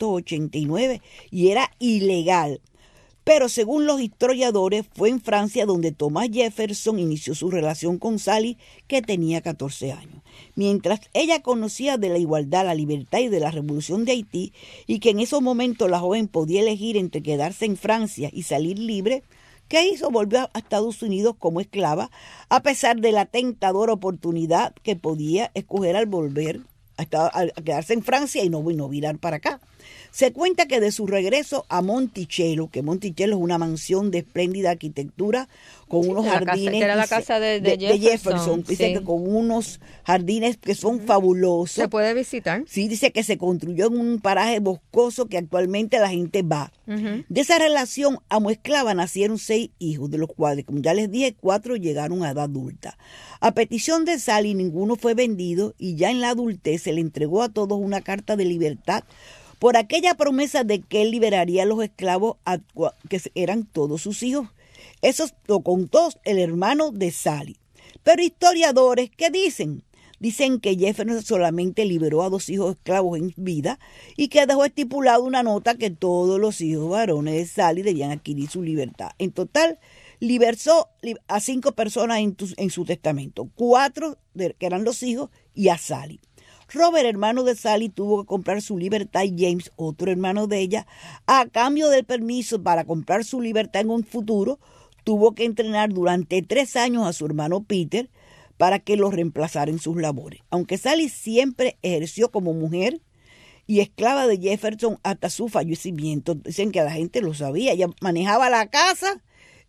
1789 y era ilegal. Pero según los historiadores, fue en Francia donde Thomas Jefferson inició su relación con Sally, que tenía 14 años. Mientras ella conocía de la igualdad, la libertad y de la revolución de Haití, y que en esos momentos la joven podía elegir entre quedarse en Francia y salir libre, ¿qué hizo? Volvió a Estados Unidos como esclava, a pesar de la tentadora oportunidad que podía escoger al volver a quedarse en Francia y no virar para acá. Se cuenta que de su regreso a Monticello, que Monticello es una mansión de espléndida arquitectura con unos jardines,
que era la casa de
Jefferson. Dice que con unos jardines que son fabulosos.
¿Se puede visitar?
Sí, dice que se construyó en un paraje boscoso que actualmente la gente va. De esa relación amo-esclava nacieron 6 hijos, de los cuales, como ya les dije, 4 llegaron a edad adulta. A petición de Sally, ninguno fue vendido y ya en la adultez se le entregó a todos una carta de libertad por aquella promesa de que él liberaría a los esclavos que eran todos sus hijos. Eso lo contó el hermano de Sally. Pero historiadores, ¿qué dicen? Dicen que Jefferson solamente liberó a 2 hijos esclavos en vida y que dejó estipulado una nota que todos los hijos varones de Sally debían adquirir su libertad. En total, liberó a 5 personas en su testamento, 4 que eran los hijos y a Sally. Robert, hermano de Sally, tuvo que comprar su libertad y James, otro hermano de ella, a cambio del permiso para comprar su libertad en un futuro, tuvo que entrenar durante 3 años a su hermano Peter para que lo reemplazara en sus labores. Aunque Sally siempre ejerció como mujer y esclava de Jefferson hasta su fallecimiento, dicen que la gente lo sabía, ella manejaba la casa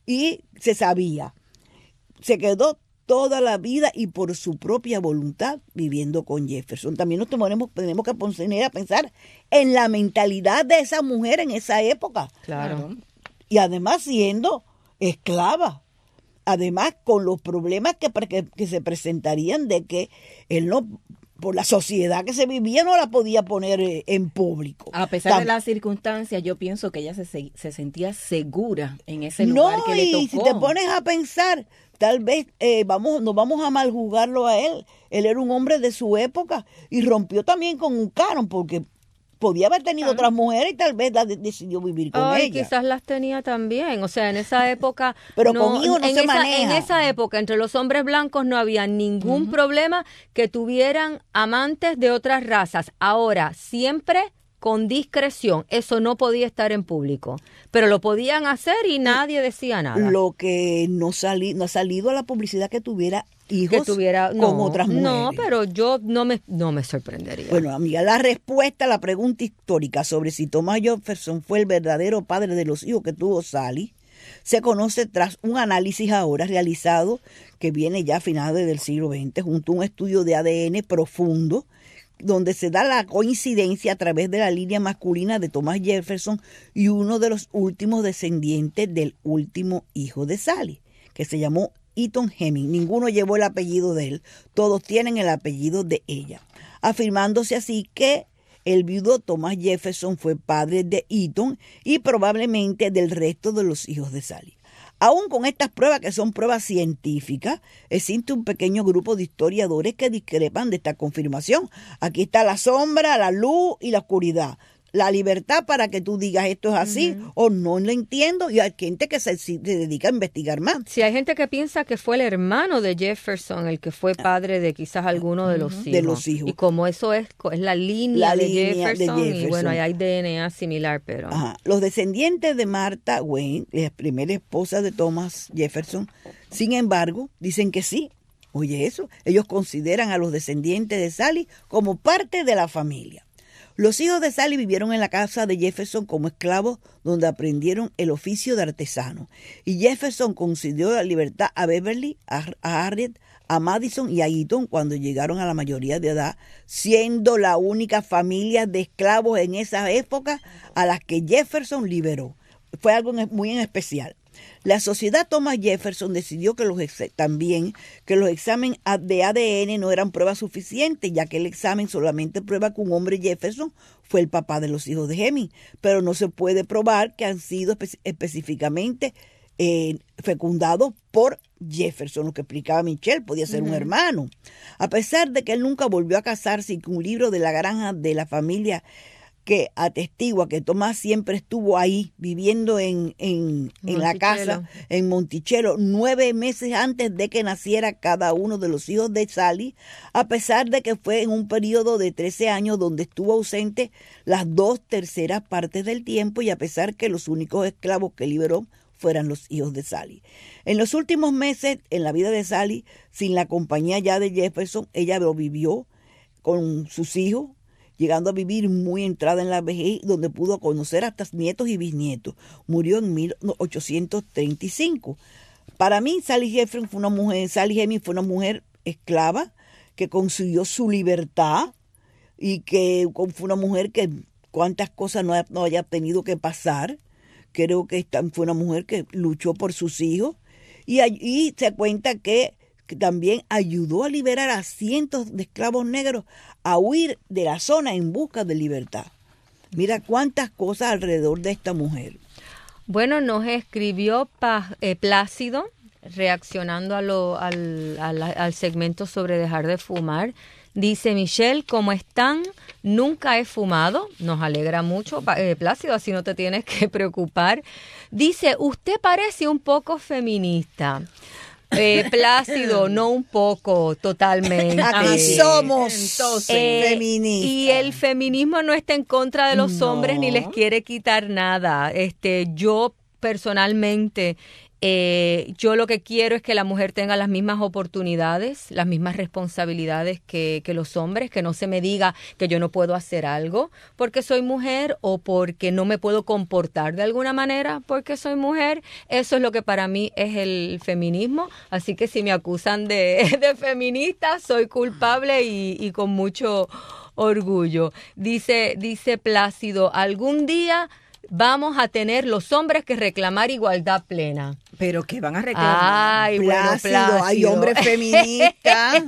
y se sabía. Se quedó toda la vida y por su propia voluntad viviendo con Jefferson. También tenemos que poner a pensar en la mentalidad de esa mujer en esa época.
Claro.
Y además siendo esclava. Además con los problemas que se presentarían de que él no, por la sociedad que se vivía, no la podía poner en público.
A pesar de las circunstancias, yo pienso que ella se sentía segura en ese lugar que le tocó.
Y si te pones a pensar, tal vez no vamos a maljuzgarlo a él. Él era un hombre de su época y rompió también con un canon porque podía haber tenido otras mujeres y tal vez decidió vivir con ella.
Quizás las tenía también. O sea, en esa época...
Pero conmigo no se maneja.
En esa época, entre los hombres blancos no había ningún problema que tuvieran amantes de otras razas. Ahora, siempre con discreción. Eso no podía estar en público. Pero lo podían hacer y nadie decía nada.
Lo que no ha salido a la publicidad que tuviera hijos con otras mujeres.
No, pero yo no me sorprendería.
Bueno, amiga, la respuesta a la pregunta histórica sobre si Thomas Jefferson fue el verdadero padre de los hijos que tuvo Sally se conoce tras un análisis ahora realizado que viene ya a finales del siglo XX junto a un estudio de ADN profundo donde se da la coincidencia a través de la línea masculina de Thomas Jefferson y uno de los últimos descendientes del último hijo de Sally, que se llamó Eaton Hemings. Ninguno llevó el apellido de él, todos tienen el apellido de ella, afirmándose así que el viudo Thomas Jefferson fue padre de Eaton y probablemente del resto de los hijos de Sally. Aún con estas pruebas, que son pruebas científicas, existe un pequeño grupo de historiadores que discrepan de esta confirmación. Aquí está la sombra, la luz y la oscuridad. La libertad para que tú digas esto es así o no lo entiendo, y hay gente que se dedica a investigar más.
Sí, hay gente que piensa que fue el hermano de Jefferson el que fue padre de quizás alguno de los hijos.
De los hijos.
Y como eso es la línea de Jefferson, y bueno, hay DNA similar, pero...
Los descendientes de Martha Wayne, la primera esposa de Thomas Jefferson, sin embargo, dicen que sí, Oye eso, ellos consideran a los descendientes de Sally como parte de la familia. Los hijos de Sally vivieron en la casa de Jefferson como esclavos, donde aprendieron el oficio de artesano. Y Jefferson concedió la libertad a Beverly, a Harriet, a Madison y a Eaton cuando llegaron a la mayoría de edad, siendo la única familia de esclavos en esa época a las que Jefferson liberó. Fue algo muy en especial. La sociedad Thomas Jefferson decidió que los exámenes de ADN no eran pruebas suficientes, ya que el examen solamente prueba que un hombre Jefferson fue el papá de los hijos de Heming, pero no se puede probar que han sido específicamente fecundados por Jefferson, lo que explicaba Michelle, podía ser un hermano. A pesar de que él nunca volvió a casarse y que un libro de la granja de la familia que atestigua que Tomás siempre estuvo ahí viviendo en la casa en Monticello 9 meses antes de que naciera cada uno de los hijos de Sally, a pesar de que fue en un periodo de 13 años donde estuvo ausente las 2/3 partes del tiempo y a pesar que los únicos esclavos que liberó fueran los hijos de Sally. En los últimos meses en la vida de Sally, sin la compañía ya de Jefferson, ella lo vivió con sus hijos, llegando a vivir muy entrada en la vejez, donde pudo conocer hasta nietos y bisnietos. Murió en 1835. Para mí, Sally Heming fue una mujer esclava que consiguió su libertad y que fue una mujer que cuántas cosas no haya tenido que pasar. Creo que fue una mujer que luchó por sus hijos y se cuenta que también ayudó a liberar a cientos de esclavos negros a huir de la zona en busca de libertad. Mira cuántas cosas alrededor de esta mujer.
Bueno, nos escribió Plácido, reaccionando al segmento sobre dejar de fumar. Dice: Michelle, ¿cómo están? Nunca he fumado. Nos alegra mucho, Plácido, así no te tienes que preocupar. Dice: usted parece un poco feminista. Plácido, no un poco, totalmente.
Aquí somos feministas.
Y el feminismo no está en contra de los hombres ni les quiere quitar nada. Yo personalmente, yo lo que quiero es que la mujer tenga las mismas oportunidades, las mismas responsabilidades que los hombres, que no se me diga que yo no puedo hacer algo porque soy mujer o porque no me puedo comportar de alguna manera porque soy mujer. Eso es lo que para mí es el feminismo. Así que si me acusan de feminista, soy culpable y con mucho orgullo. Dice Plácido: algún día vamos a tener los hombres que reclamar igualdad plena.
¿Pero qué van a reclamar?
Ay, Plácido.
Hay hombres feministas.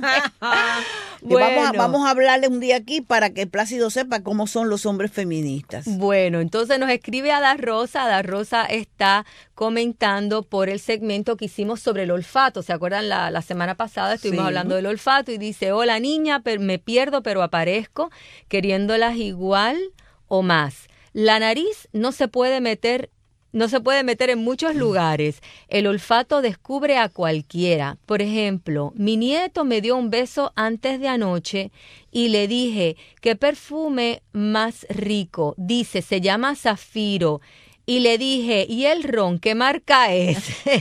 Bueno.
Vamos a hablarle un día aquí para que Plácido sepa cómo son los hombres feministas.
Bueno, entonces nos escribe Ada Rosa. Ada Rosa está comentando por el segmento que hicimos sobre el olfato. ¿Se acuerdan? La semana pasada estuvimos hablando del olfato y dice: hola niña, me pierdo pero aparezco, queriéndolas igual o más. La nariz no se puede meter en muchos lugares. El olfato descubre a cualquiera. Por ejemplo, mi nieto me dio un beso antes de anoche y le dije: ¿qué perfume más rico? Dice, se llama Zafiro. Y le dije: ¿y el ron qué marca es?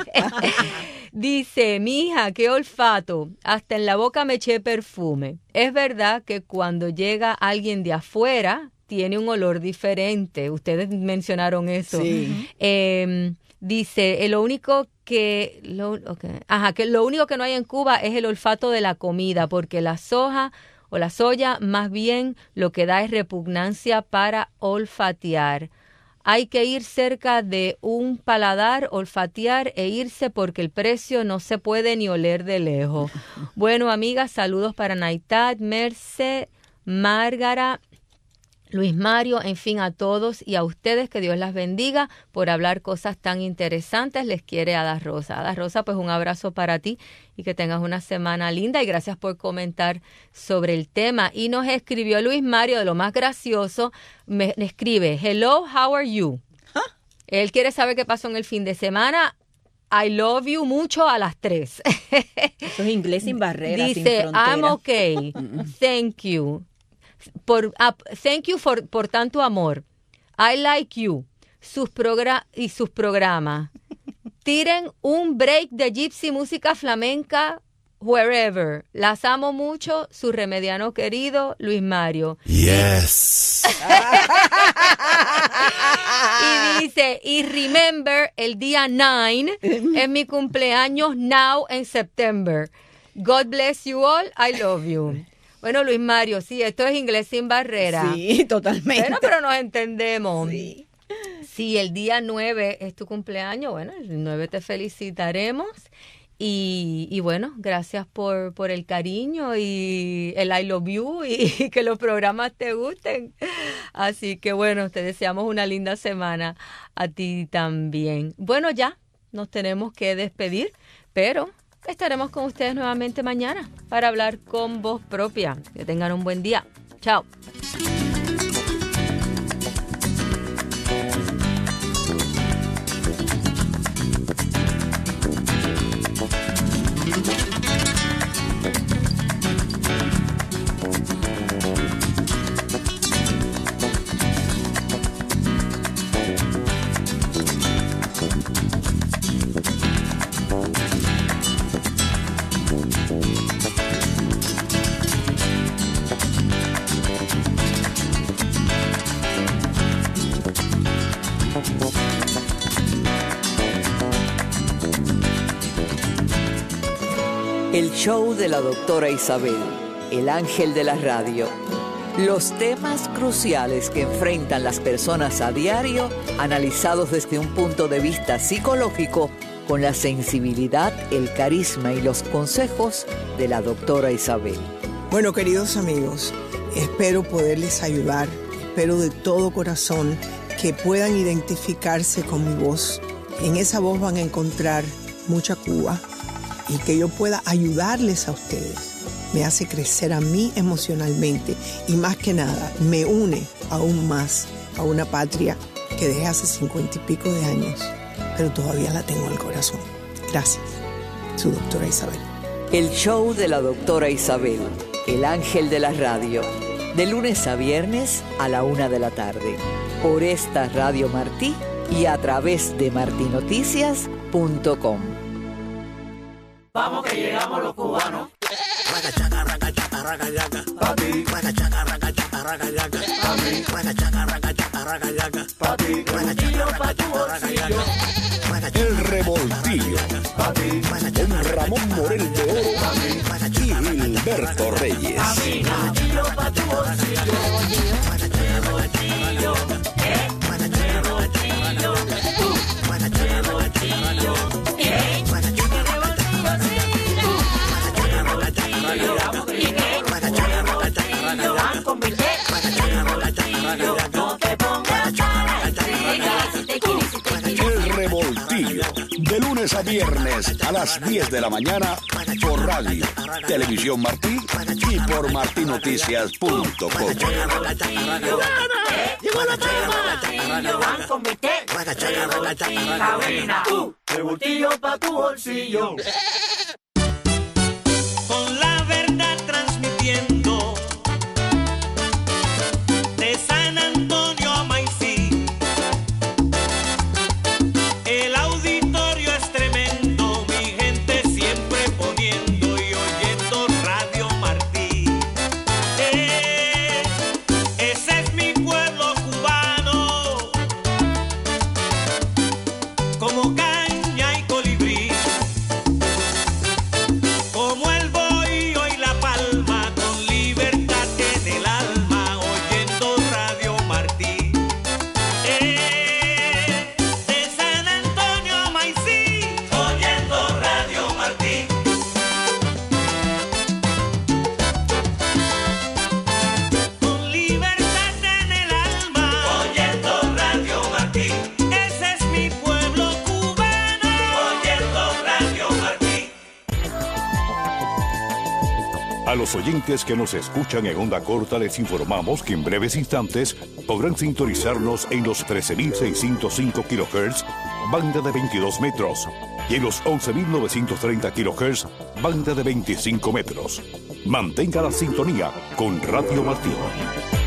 Dice: mi hija, qué olfato, hasta en la boca me eché perfume. Es verdad que cuando llega alguien de afuera tiene un olor diferente. Ustedes mencionaron eso. Sí. Dice, lo único que no hay en Cuba es el olfato de la comida, porque la soja o la soya más bien lo que da es repugnancia para olfatear. Hay que ir cerca de un paladar, olfatear e irse porque el precio no se puede ni oler de lejos. Bueno, amigas, saludos para Naitat, Merce, Márgara, Luis Mario, en fin, a todos y a ustedes, que Dios las bendiga por hablar cosas tan interesantes. Les quiere Ada Rosa. Ada Rosa, pues un abrazo para ti y que tengas una semana linda y gracias por comentar sobre el tema. Y nos escribió Luis Mario, de lo más gracioso, me escribe: hello, how are you? Él quiere saber qué pasó en el fin de semana. I love you mucho a las 3.
Eso es inglés sin barreras,
dice,
sin fronteras.
I'm okay, thank you. Thank you por tanto amor. I like you. Sus programas. Tiren un break de gypsy música flamenca wherever. Las amo mucho, su remediano querido, Luis Mario.
Yes.
Y dice, y remember, el día 9 es mi cumpleaños now en September. God bless you all, I love you. Bueno, Luis Mario, sí, esto es inglés sin barrera.
Sí, totalmente.
Bueno, pero nos entendemos. Sí. Si el día 9 es tu cumpleaños, bueno, el 9 te felicitaremos. Y bueno, gracias por el cariño y el I love you y que los programas te gusten. Así que bueno, te deseamos una linda semana a ti también. Bueno, ya nos tenemos que despedir, pero estaremos con ustedes nuevamente mañana para hablar con voz propia. Que tengan un buen día. Chao.
El show de la doctora Isabel, el ángel de la radio. Los temas cruciales que enfrentan las personas a diario, analizados desde un punto de vista psicológico, con la sensibilidad, el carisma y los consejos de la doctora Isabel.
Bueno, queridos amigos, espero poderles ayudar, espero de todo corazón que puedan identificarse con mi voz. En esa voz van a encontrar mucha Cuba y que yo pueda ayudarles a ustedes. Me hace crecer a mí emocionalmente y más que nada me une aún más a una patria que dejé hace 50 y pico de años, pero todavía la tengo en el corazón. Gracias, su doctora Isabel.
El show de la doctora Isabel, el ángel de la radio, de lunes a viernes a la 1:00 p.m, por esta Radio Martí y a través de martinoticias.com.
Vamos que llegamos los cubanos.
El Revoltillo con Ramón Morel de Oro y Gilberto Reyes. El Revoltillo, de lunes a viernes a las 10 de la mañana por radio, Televisión Martí y por martinoticias.com.
Llegó la Revoltillo pa' tu bolsillo.
Con la verdad transmitiendo de San Antonio a Maicí. El auditorio es tremendo, mi gente siempre poniendo y oyendo Radio Martí. Ese es mi pueblo cubano, como caña y colibrí. Como el bohío y la palma, con libertad en el alma, oyendo Radio Martí. De San Antonio a Maicí, oyendo Radio Martí. Con libertad en el alma, oyendo Radio Martí. Ese es mi pueblo cubano, oyendo Radio Martí.
A los oyentes que nos escuchan en onda corta les informamos que en breves instantes podrán sintonizarnos en los 13.605 kHz, banda de 22 metros, y en los 11.930 kHz, banda de 25 metros. Mantenga la sintonía con Radio Martí.